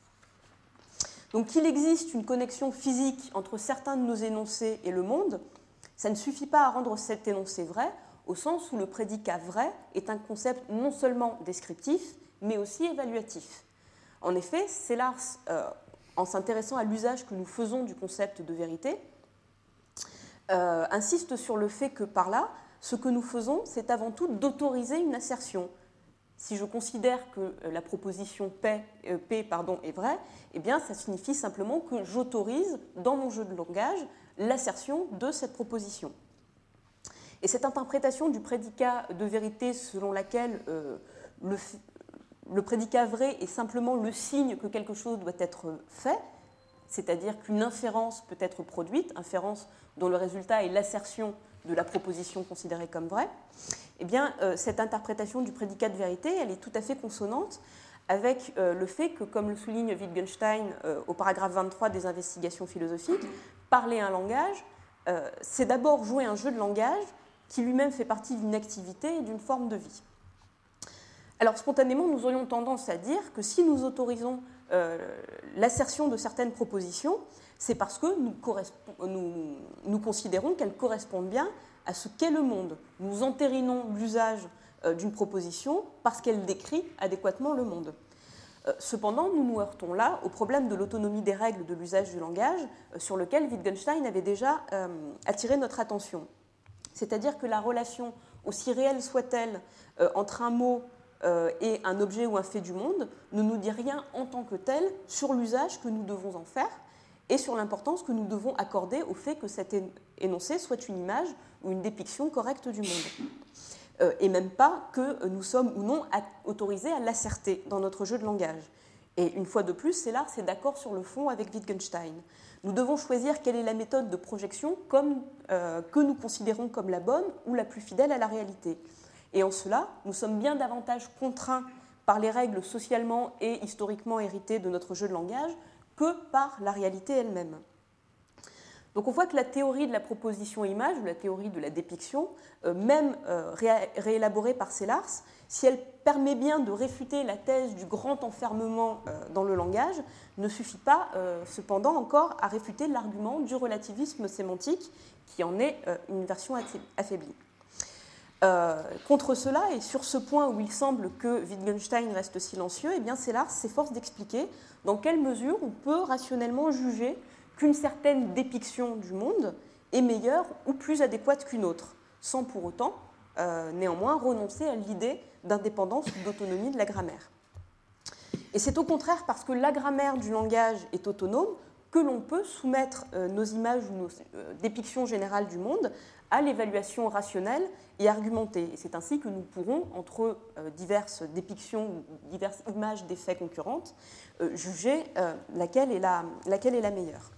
Donc qu'il existe une connexion physique entre certains de nos énoncés et le monde, ça ne suffit pas à rendre cet énoncé vrai, au sens où le prédicat vrai est un concept non seulement descriptif, mais aussi évaluatif. En effet, Sellars euh, en s'intéressant à l'usage que nous faisons du concept de vérité, euh, insiste sur le fait que par là, ce que nous faisons, c'est avant tout d'autoriser une assertion. Si je considère que la proposition P, euh, P pardon, est vraie, eh bien, ça signifie simplement que j'autorise, dans mon jeu de langage, l'assertion de cette proposition. Et cette interprétation du prédicat de vérité selon laquelle euh, le, le prédicat vrai est simplement le signe que quelque chose doit être fait, c'est-à-dire qu'une inférence peut être produite, inférence dont le résultat est l'assertion de la proposition considérée comme vraie, eh bien, euh, cette interprétation du prédicat de vérité, elle est tout à fait consonante avec euh, le fait que, comme le souligne Wittgenstein euh, au paragraphe vingt-trois des Investigations philosophiques, parler un langage, euh, c'est d'abord jouer un jeu de langage qui lui-même fait partie d'une activité et d'une forme de vie. Alors, spontanément, nous aurions tendance à dire que si nous autorisons euh, l'assertion de certaines propositions, c'est parce que nous, nous, nous considérons qu'elles correspondent bien à ce qu'est le monde. Nous entérinons l'usage euh, d'une proposition parce qu'elle décrit adéquatement le monde. Euh, cependant, nous nous heurtons là au problème de l'autonomie des règles de l'usage du langage, euh, sur lequel Wittgenstein avait déjà euh, attiré notre attention. C'est-à-dire que la relation, aussi réelle soit-elle, euh, entre un mot euh, et un objet ou un fait du monde, ne nous dit rien en tant que tel sur l'usage que nous devons en faire et sur l'importance que nous devons accorder au fait que cet énoncé soit une image ou une dépiction correcte du monde. Euh, et même pas que nous sommes ou non autorisés à l'asserter dans notre jeu de langage. Et une fois de plus, c'est là, c'est d'accord sur le fond avec Wittgenstein. Nous devons choisir quelle est la méthode de projection comme, euh, que nous considérons comme la bonne ou la plus fidèle à la réalité. Et en cela, nous sommes bien davantage contraints par les règles socialement et historiquement héritées de notre jeu de langage que par la réalité elle-même. Donc on voit que la théorie de la proposition image, ou la théorie de la dépiction, euh, même euh, ré réélaborée par Sellars, si elle permet bien de réfuter la thèse du grand enfermement euh, dans le langage, ne suffit pas euh, cependant encore à réfuter l'argument du relativisme sémantique, qui en est euh, une version affaiblie. Euh, contre cela, et sur ce point où il semble que Wittgenstein reste silencieux, eh bien Sellars s'efforce d'expliquer dans quelle mesure on peut rationnellement juger qu'une certaine dépiction du monde est meilleure ou plus adéquate qu'une autre, sans pour autant, euh, néanmoins, renoncer à l'idée d'indépendance ou d'autonomie de la grammaire. Et c'est au contraire parce que la grammaire du langage est autonome que l'on peut soumettre euh, nos images ou nos euh, dépictions générales du monde à l'évaluation rationnelle et argumentée. Et c'est ainsi que nous pourrons, entre euh, diverses dépictions ou diverses images des faits concurrentes, euh, juger euh, laquelle, est la, laquelle est la meilleure.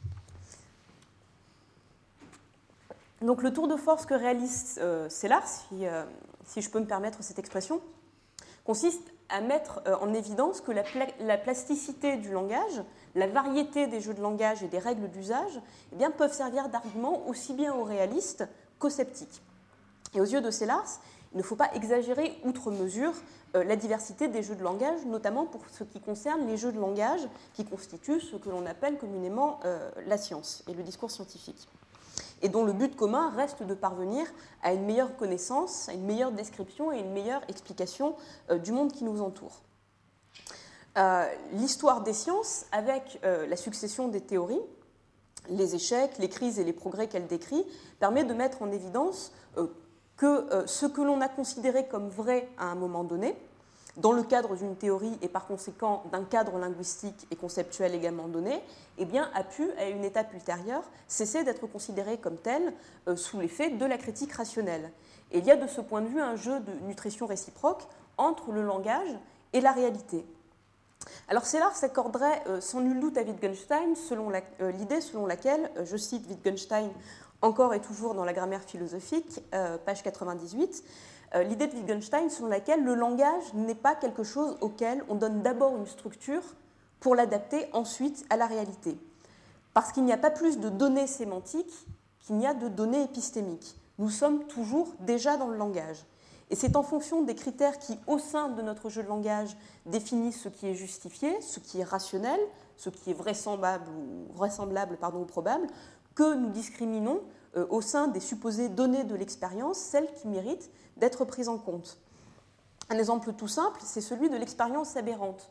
Donc le tour de force que réalise euh, Sellars, si, euh, si je peux me permettre cette expression, consiste à mettre euh, en évidence que la, pla la plasticité du langage, la variété des jeux de langage et des règles d'usage eh bien, peuvent servir d'argument aussi bien aux réalistes qu'aux sceptiques. Et aux yeux de Sellars, il ne faut pas exagérer outre mesure euh, la diversité des jeux de langage, notamment pour ce qui concerne les jeux de langage qui constituent ce que l'on appelle communément euh, la science et le discours scientifique, et dont le but commun reste de parvenir à une meilleure connaissance, à une meilleure description et une meilleure explication euh, du monde qui nous entoure. Euh, l'histoire des sciences, avec euh, la succession des théories, les échecs, les crises et les progrès qu'elle décrit, permet de mettre en évidence euh, que euh, ce que l'on a considéré comme vrai à un moment donné, dans le cadre d'une théorie et par conséquent d'un cadre linguistique et conceptuel également donné, eh bien, a pu, à une étape ultérieure, cesser d'être considéré comme tel euh, sous l'effet de la critique rationnelle. Et il y a de ce point de vue un jeu de nutrition réciproque entre le langage et la réalité. Alors Sellars s'accorderait euh, sans nul doute à Wittgenstein selon la, euh, l'idée selon laquelle, euh, je cite Wittgenstein encore et toujours dans la grammaire philosophique, euh, page quatre-vingt-dix-huit, euh, l'idée de Wittgenstein selon laquelle le langage n'est pas quelque chose auquel on donne d'abord une structure pour l'adapter ensuite à la réalité. Parce qu'il n'y a pas plus de données sémantiques qu'il n'y a de données épistémiques. Nous sommes toujours déjà dans le langage. Et c'est en fonction des critères qui, au sein de notre jeu de langage, définissent ce qui est justifié, ce qui est rationnel, ce qui est vraisemblable ou, vraisemblable, pardon, ou probable, que nous discriminons euh, au sein des supposées données de l'expérience, celles qui méritent d'être prises en compte. Un exemple tout simple, c'est celui de l'expérience aberrante.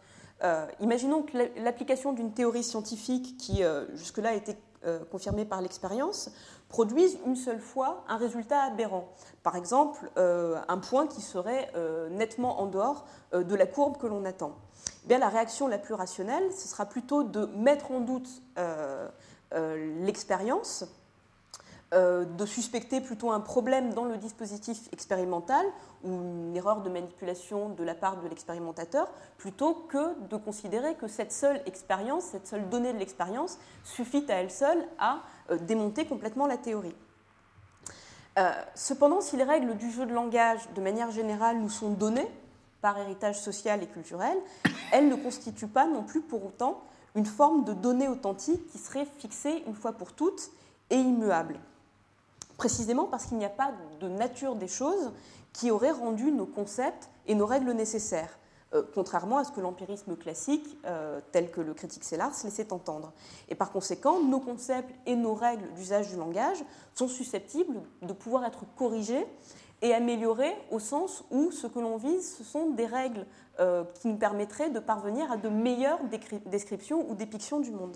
Euh, imaginons que l'application d'une théorie scientifique qui euh, jusque-là a été euh, confirmée par l'expérience produise une seule fois un résultat aberrant. Par exemple, euh, un point qui serait euh, nettement en dehors euh, de la courbe que l'on attend. Eh bien, la réaction la plus rationnelle, ce sera plutôt de mettre en doute euh, euh, l'expérience, euh, de suspecter plutôt un problème dans le dispositif expérimental ou une erreur de manipulation de la part de l'expérimentateur, plutôt que de considérer que cette seule expérience, cette seule donnée de l'expérience suffit à elle seule à euh, démonter complètement la théorie. Euh, cependant, si les règles du jeu de langage, de manière générale, nous sont données par héritage social et culturel, elles ne constituent pas non plus pour autant une forme de donnée authentique qui serait fixée une fois pour toutes et immuable. Précisément parce qu'il n'y a pas de nature des choses qui aurait rendu nos concepts et nos règles nécessaires, euh, contrairement à ce que l'empirisme classique, euh, tel que le critique Sellars, laissait entendre. Et par conséquent, nos concepts et nos règles d'usage du langage sont susceptibles de pouvoir être corrigés et améliorés au sens où ce que l'on vise, ce sont des règles euh, qui nous permettraient de parvenir à de meilleures descriptions ou dépictions du monde.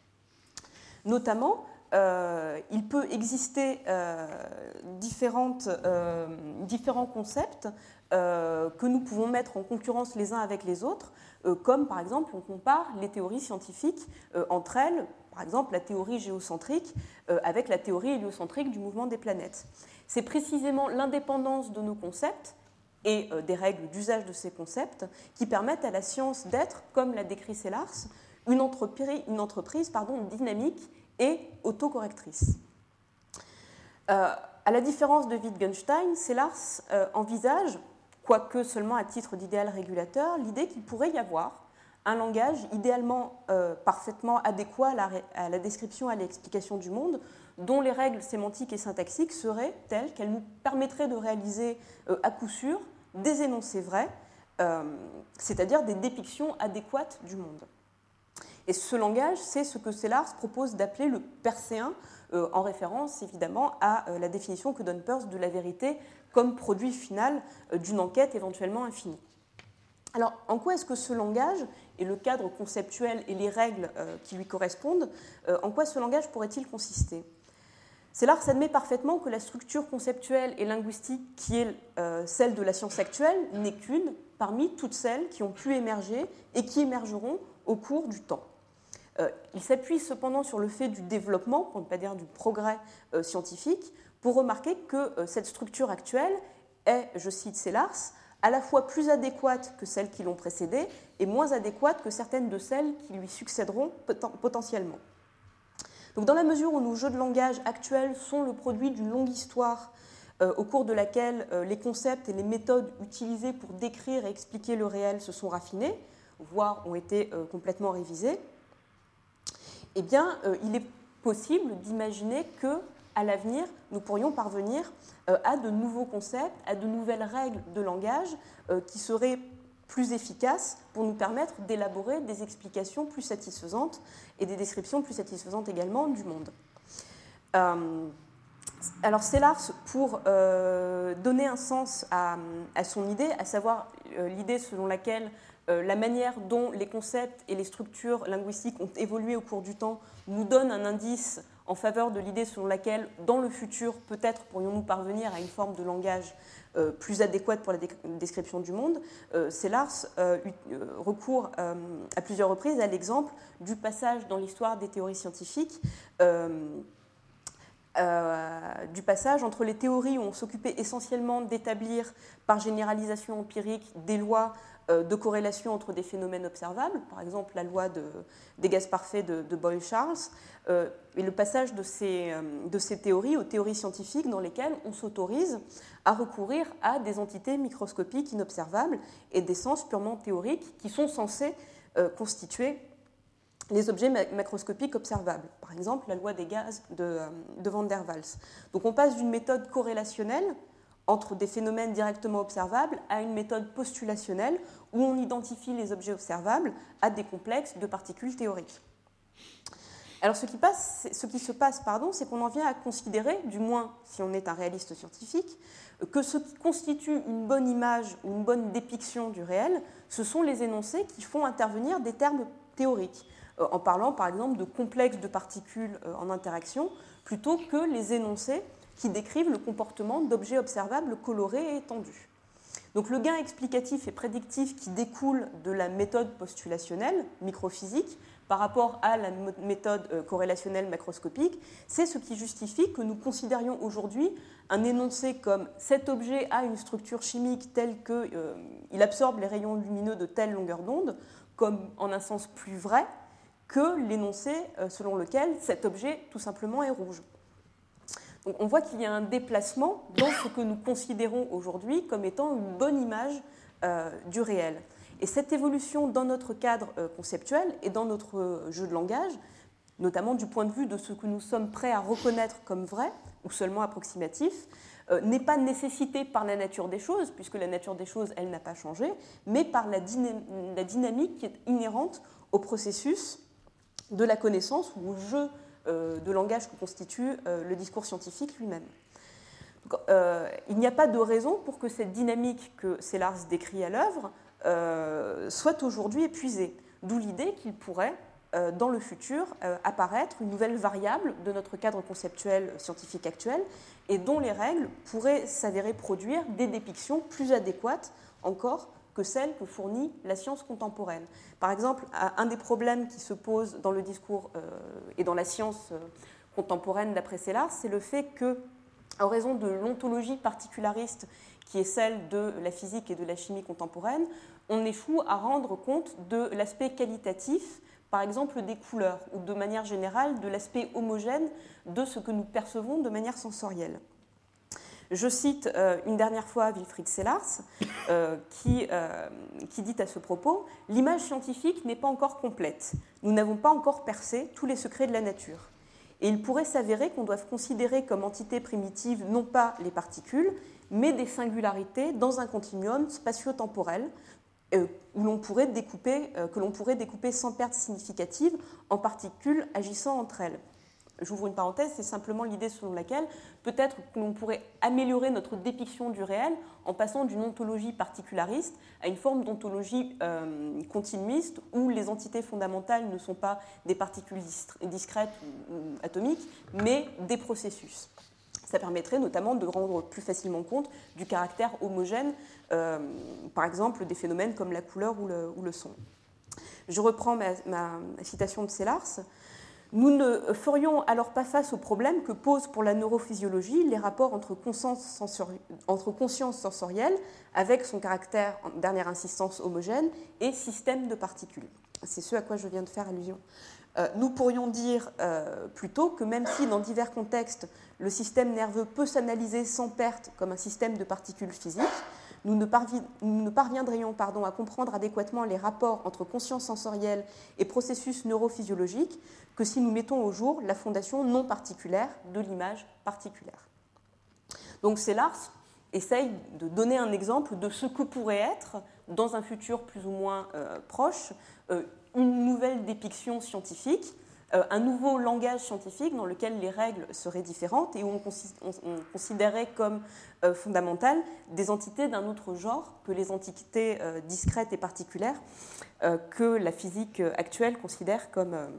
Notamment, Euh, il peut exister euh, différentes, euh, différents concepts euh, que nous pouvons mettre en concurrence les uns avec les autres, euh, comme par exemple on compare les théories scientifiques euh, entre elles, par exemple la théorie géocentrique euh, avec la théorie héliocentrique du mouvement des planètes. C'est précisément l'indépendance de nos concepts et euh, des règles d'usage de ces concepts qui permettent à la science d'être, comme l'a décrit Sellars, une entreprise, une entreprise pardon, dynamique et autocorrectrice. Euh, à la différence de Wittgenstein, Sellars euh, envisage, quoique seulement à titre d'idéal régulateur, l'idée qu'il pourrait y avoir un langage idéalement euh, parfaitement adéquat à la, à la description, à l'explication du monde, dont les règles sémantiques et syntaxiques seraient telles qu'elles nous permettraient de réaliser euh, à coup sûr des énoncés vrais, euh, c'est-à-dire des dépictions adéquates du monde. Et ce langage, c'est ce que Sellars propose d'appeler le perséen, euh, en référence évidemment à euh, la définition que donne Peirce de la vérité comme produit final euh, d'une enquête éventuellement infinie. Alors, en quoi est-ce que ce langage et le cadre conceptuel et les règles euh, qui lui correspondent, euh, en quoi ce langage pourrait-il consister ? Sellars admet parfaitement que la structure conceptuelle et linguistique qui est euh, celle de la science actuelle n'est qu'une parmi toutes celles qui ont pu émerger et qui émergeront au cours du temps. Euh, il s'appuie cependant sur le fait du développement, pour ne pas dire du progrès euh, scientifique, pour remarquer que euh, cette structure actuelle est, je cite Sellars, à la fois plus adéquate que celles qui l'ont précédée et moins adéquate que certaines de celles qui lui succéderont poten- potentiellement. Donc, dans la mesure où nos jeux de langage actuels sont le produit d'une longue histoire euh, au cours de laquelle euh, les concepts et les méthodes utilisées pour décrire et expliquer le réel se sont raffinés, voire ont été euh, complètement révisés, eh bien, euh, il est possible d'imaginer qu'à l'avenir, nous pourrions parvenir euh, à de nouveaux concepts, à de nouvelles règles de langage euh, qui seraient plus efficaces pour nous permettre d'élaborer des explications plus satisfaisantes et des descriptions plus satisfaisantes également du monde. Euh, alors Sellars, pour euh, donner un sens à, à son idée, à savoir euh, l'idée selon laquelle euh, la manière dont les concepts et les structures linguistiques ont évolué au cours du temps nous donne un indice en faveur de l'idée selon laquelle, dans le futur, peut-être pourrions-nous parvenir à une forme de langage euh, plus adéquate pour la dé- description du monde, euh, Sellars euh, euh, recourt euh, à plusieurs reprises à l'exemple du passage dans l'histoire des théories scientifiques euh, Euh, du passage entre les théories où on s'occupait essentiellement d'établir par généralisation empirique des lois euh, de corrélation entre des phénomènes observables, par exemple la loi de, des gaz parfaits de, de Boyle-Charles, euh, et le passage de ces, euh, de ces théories aux théories scientifiques dans lesquelles on s'autorise à recourir à des entités microscopiques inobservables et des sens purement théoriques qui sont censés euh, constituer les objets macroscopiques observables, par exemple la loi des gaz de, de Van der Waals. Donc on passe d'une méthode corrélationnelle entre des phénomènes directement observables à une méthode postulationnelle où on identifie les objets observables à des complexes de particules théoriques. Alors ce qui, passe, ce qui se passe, pardon, c'est qu'on en vient à considérer, du moins si on est un réaliste scientifique, que ce qui constitue une bonne image ou une bonne dépiction du réel, ce sont les énoncés qui font intervenir des termes théoriques, euh, en parlant par exemple de complexes de particules euh, en interaction, plutôt que les énoncés qui décrivent le comportement d'objets observables colorés et étendus. Donc le gain explicatif et prédictif qui découle de la méthode postulationnelle microphysique par rapport à la méthode corrélationnelle macroscopique, c'est ce qui justifie que nous considérions aujourd'hui un énoncé comme cet objet a une structure chimique telle qu'il euh, absorbe les rayons lumineux de telle longueur d'onde, comme en un sens plus vrai que l'énoncé euh, selon lequel cet objet tout simplement est rouge. Donc on voit qu'il y a un déplacement dans ce que nous considérons aujourd'hui comme étant une bonne image euh, du réel. Et cette évolution dans notre cadre euh, conceptuel et dans notre euh, jeu de langage, notamment du point de vue de ce que nous sommes prêts à reconnaître comme vrai ou seulement approximatif, euh, n'est pas nécessitée par la nature des choses, puisque la nature des choses, elle n'a pas changé, mais par la, dyna la dynamique qui est inhérente au processus de la connaissance ou au jeu euh, de langage que constitue euh, le discours scientifique lui-même. Euh, il n'y a pas de raison pour que cette dynamique que Sellars décrit à l'œuvre euh, soit aujourd'hui épuisée, d'où l'idée qu'il pourrait, euh, dans le futur, euh, apparaître une nouvelle variable de notre cadre conceptuel scientifique actuel et dont les règles pourraient s'avérer produire des dépictions plus adéquates encore que celles que fournit la science contemporaine. Par exemple, un des problèmes qui se pose dans le discours euh, et dans la science euh, contemporaine d'après Sellars, c'est le fait que, en raison de l'ontologie particulariste qui est celle de la physique et de la chimie contemporaine, on échoue à rendre compte de l'aspect qualitatif, par exemple des couleurs, ou de manière générale de l'aspect homogène de ce que nous percevons de manière sensorielle. Je cite euh, une dernière fois Wilfried Sellars, euh, qui, euh, qui dit à ce propos « L'image scientifique n'est pas encore complète. Nous n'avons pas encore percé tous les secrets de la nature. Et il pourrait s'avérer qu'on doive considérer comme entité primitive non pas les particules, mais des singularités dans un continuum spatio-temporel euh, où l'on pourrait découper, euh, que l'on pourrait découper sans perte significative en particules agissant entre elles. » J'ouvre une parenthèse, c'est simplement l'idée selon laquelle peut-être que l'on pourrait améliorer notre dépiction du réel en passant d'une ontologie particulariste à une forme d'ontologie euh, continuiste où les entités fondamentales ne sont pas des particules discrètes ou, ou atomiques, mais des processus. Ça permettrait notamment de rendre plus facilement compte du caractère homogène, euh, par exemple, des phénomènes comme la couleur ou le, ou le son. Je reprends ma, ma citation de Sellars. Nous ne ferions alors pas face au problème que pose pour la neurophysiologie les rapports entre conscience, sensori... entre conscience sensorielle, avec son caractère en dernière insistance homogène, et système de particules. C'est ce à quoi je viens de faire allusion. Euh, nous pourrions dire euh, plutôt que même si dans divers contextes le système nerveux peut s'analyser sans perte comme un système de particules physiques, nous ne, parvi... nous ne parviendrions pardon, à comprendre adéquatement les rapports entre conscience sensorielle et processus neurophysiologiques que si nous mettons au jour la fondation non particulière de l'image particulière. Donc Sellars essaye de donner un exemple de ce que pourrait être, dans un futur plus ou moins euh, proche, euh, une nouvelle dépiction scientifique, euh, un nouveau langage scientifique dans lequel les règles seraient différentes et où on, consi- on, on considérait comme euh, fondamentales des entités d'un autre genre que les entités euh, discrètes et particulières euh, que la physique actuelle considère comme... Euh,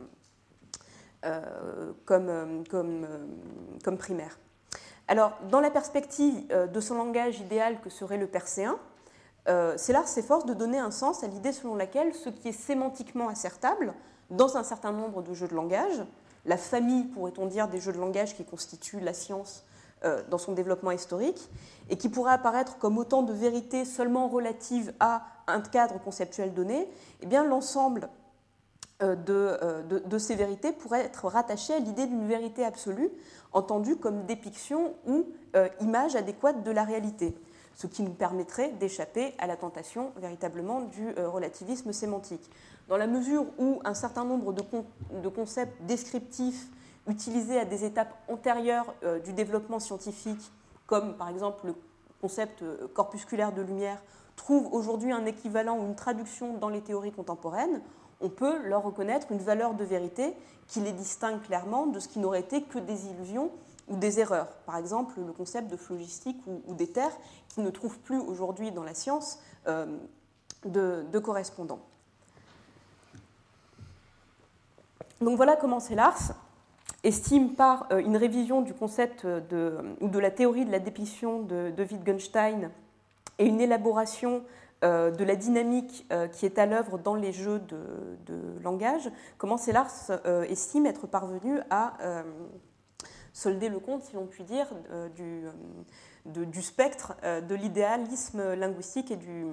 Euh, comme, euh, comme, euh, comme primaire. Alors, dans la perspective euh, de son langage idéal que serait le perséen, euh, Sellars s'efforce de donner un sens à l'idée selon laquelle ce qui est sémantiquement assertable dans un certain nombre de jeux de langage, la famille, pourrait-on dire, des jeux de langage qui constituent la science euh, dans son développement historique, et qui pourrait apparaître comme autant de vérités seulement relatives à un cadre conceptuel donné, eh bien l'ensemble De, de, de ces vérités pourrait être rattachée à l'idée d'une vérité absolue, entendue comme dépiction ou euh, image adéquate de la réalité, ce qui nous permettrait d'échapper à la tentation véritablement du euh, relativisme sémantique. Dans la mesure où un certain nombre de, con, de concepts descriptifs utilisés à des étapes antérieures euh, du développement scientifique, comme par exemple le concept euh, corpusculaire de lumière, trouvent aujourd'hui un équivalent ou une traduction dans les théories contemporaines, on peut leur reconnaître une valeur de vérité qui les distingue clairement de ce qui n'aurait été que des illusions ou des erreurs. Par exemple, le concept de phlogistique ou, ou d'éther, qui ne trouve plus aujourd'hui dans la science euh, de, de correspondant. Donc voilà comment Sellars estime par euh, une révision du concept de, ou de la théorie de la dépiction de, de Wittgenstein et une élaboration euh, de la dynamique euh, qui est à l'œuvre dans les jeux de, de langage, comment Sellars euh, estime être parvenu à euh, solder le compte, si l'on peut dire, euh, du, de, du spectre euh, de l'idéalisme linguistique et du,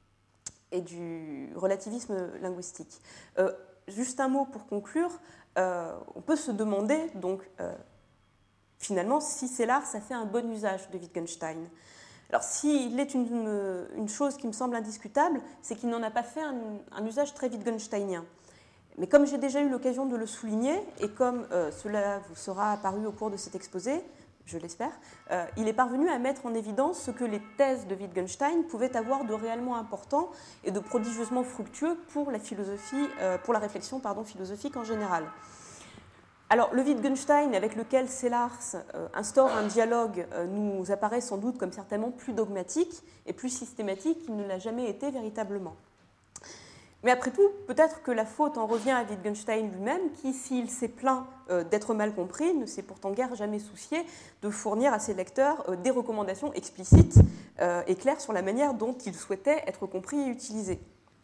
et du relativisme linguistique. Euh, juste un mot pour conclure, euh, on peut se demander, donc, euh, finalement, si Sellars a fait un bon usage de Wittgenstein. Alors, s'il est une, une chose qui me semble indiscutable, c'est qu'il n'en a pas fait un, un usage très wittgensteinien. Mais comme j'ai déjà eu l'occasion de le souligner, et comme euh, cela vous sera apparu au cours de cet exposé, je l'espère, euh, il est parvenu à mettre en évidence ce que les thèses de Wittgenstein pouvaient avoir de réellement important et de prodigieusement fructueux pour la philosophie, euh, pour la réflexion pardon, philosophique en général. Alors, le Wittgenstein avec lequel Sellars euh, instaure un dialogue euh, nous apparaît sans doute comme certainement plus dogmatique et plus systématique qu'il ne l'a jamais été véritablement. Mais après tout, peut-être que la faute en revient à Wittgenstein lui-même, qui, s'il s'est plaint euh, d'être mal compris, ne s'est pourtant guère jamais soucié de fournir à ses lecteurs euh, des recommandations explicites euh, et claires sur la manière dont il souhaitait être compris et utilisé.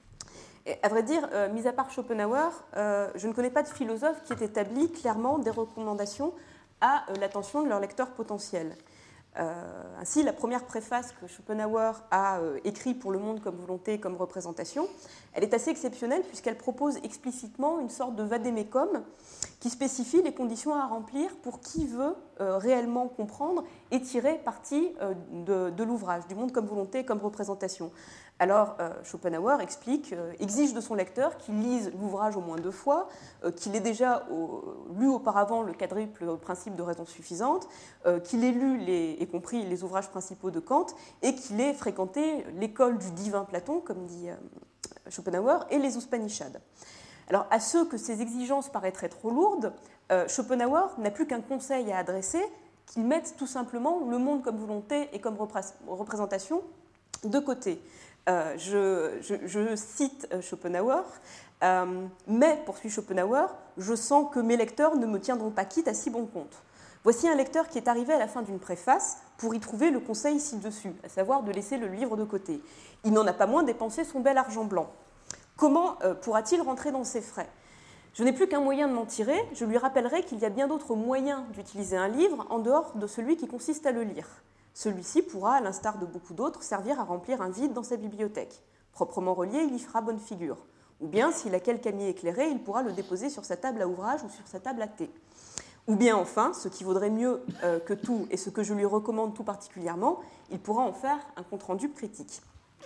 Et à vrai dire, euh, mis à part Schopenhauer, euh, je ne connais pas de philosophe qui ait établi clairement des recommandations à euh, l'attention de leurs lecteurs potentiels. Euh, ainsi, la première préface que Schopenhauer a euh, écrite pour Le Monde comme volonté, comme représentation, elle est assez exceptionnelle puisqu'elle propose explicitement une sorte de vade-mecum qui spécifie les conditions à remplir pour qui veut euh, réellement comprendre et tirer parti euh, de, de l'ouvrage, du Monde comme volonté, comme représentation. Alors, euh, Schopenhauer explique, euh, exige de son lecteur qu'il lise l'ouvrage au moins deux fois, euh, qu'il ait déjà au, lu auparavant le quadruple principe de raison suffisante, euh, qu'il ait lu les, et compris les ouvrages principaux de Kant et qu'il ait fréquenté l'école du divin Platon, comme dit euh, Schopenhauer, et les Upanishads. Alors, à ceux que ces exigences paraîtraient trop lourdes, euh, Schopenhauer n'a plus qu'un conseil à adresser, qu'ils mettent tout simplement le monde comme volonté et comme représentation de côté. Euh, je, je, je cite Schopenhauer, euh, mais, poursuit Schopenhauer, je sens que mes lecteurs ne me tiendront pas quitte à si bon compte. Voici un lecteur qui est arrivé à la fin d'une préface pour y trouver le conseil ci-dessus, à savoir de laisser le livre de côté. Il n'en a pas moins dépensé son bel argent blanc. Comment euh, pourra-t-il rentrer dans ses frais ? Je n'ai plus qu'un moyen de m'en tirer, je lui rappellerai qu'il y a bien d'autres moyens d'utiliser un livre en dehors de celui qui consiste à le lire. Celui-ci pourra, à l'instar de beaucoup d'autres, servir à remplir un vide dans sa bibliothèque. Proprement relié, il y fera bonne figure. Ou bien, s'il a quelque ami éclairé, il pourra le déposer sur sa table à ouvrage ou sur sa table à thé. Ou bien, enfin, ce qui vaudrait mieux euh, que tout, et ce que je lui recommande tout particulièrement, il pourra en faire un compte-rendu critique.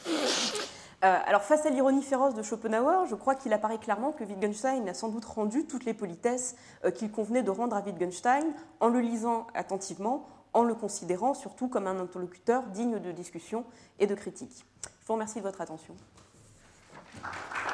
Euh, alors, face à l'ironie féroce de Schopenhauer, je crois qu'il apparaît clairement que Wittgenstein a sans doute rendu toutes les politesses euh, qu'il convenait de rendre à Wittgenstein en le lisant attentivement, en le considérant surtout comme un interlocuteur digne de discussion et de critique. Je vous remercie de votre attention.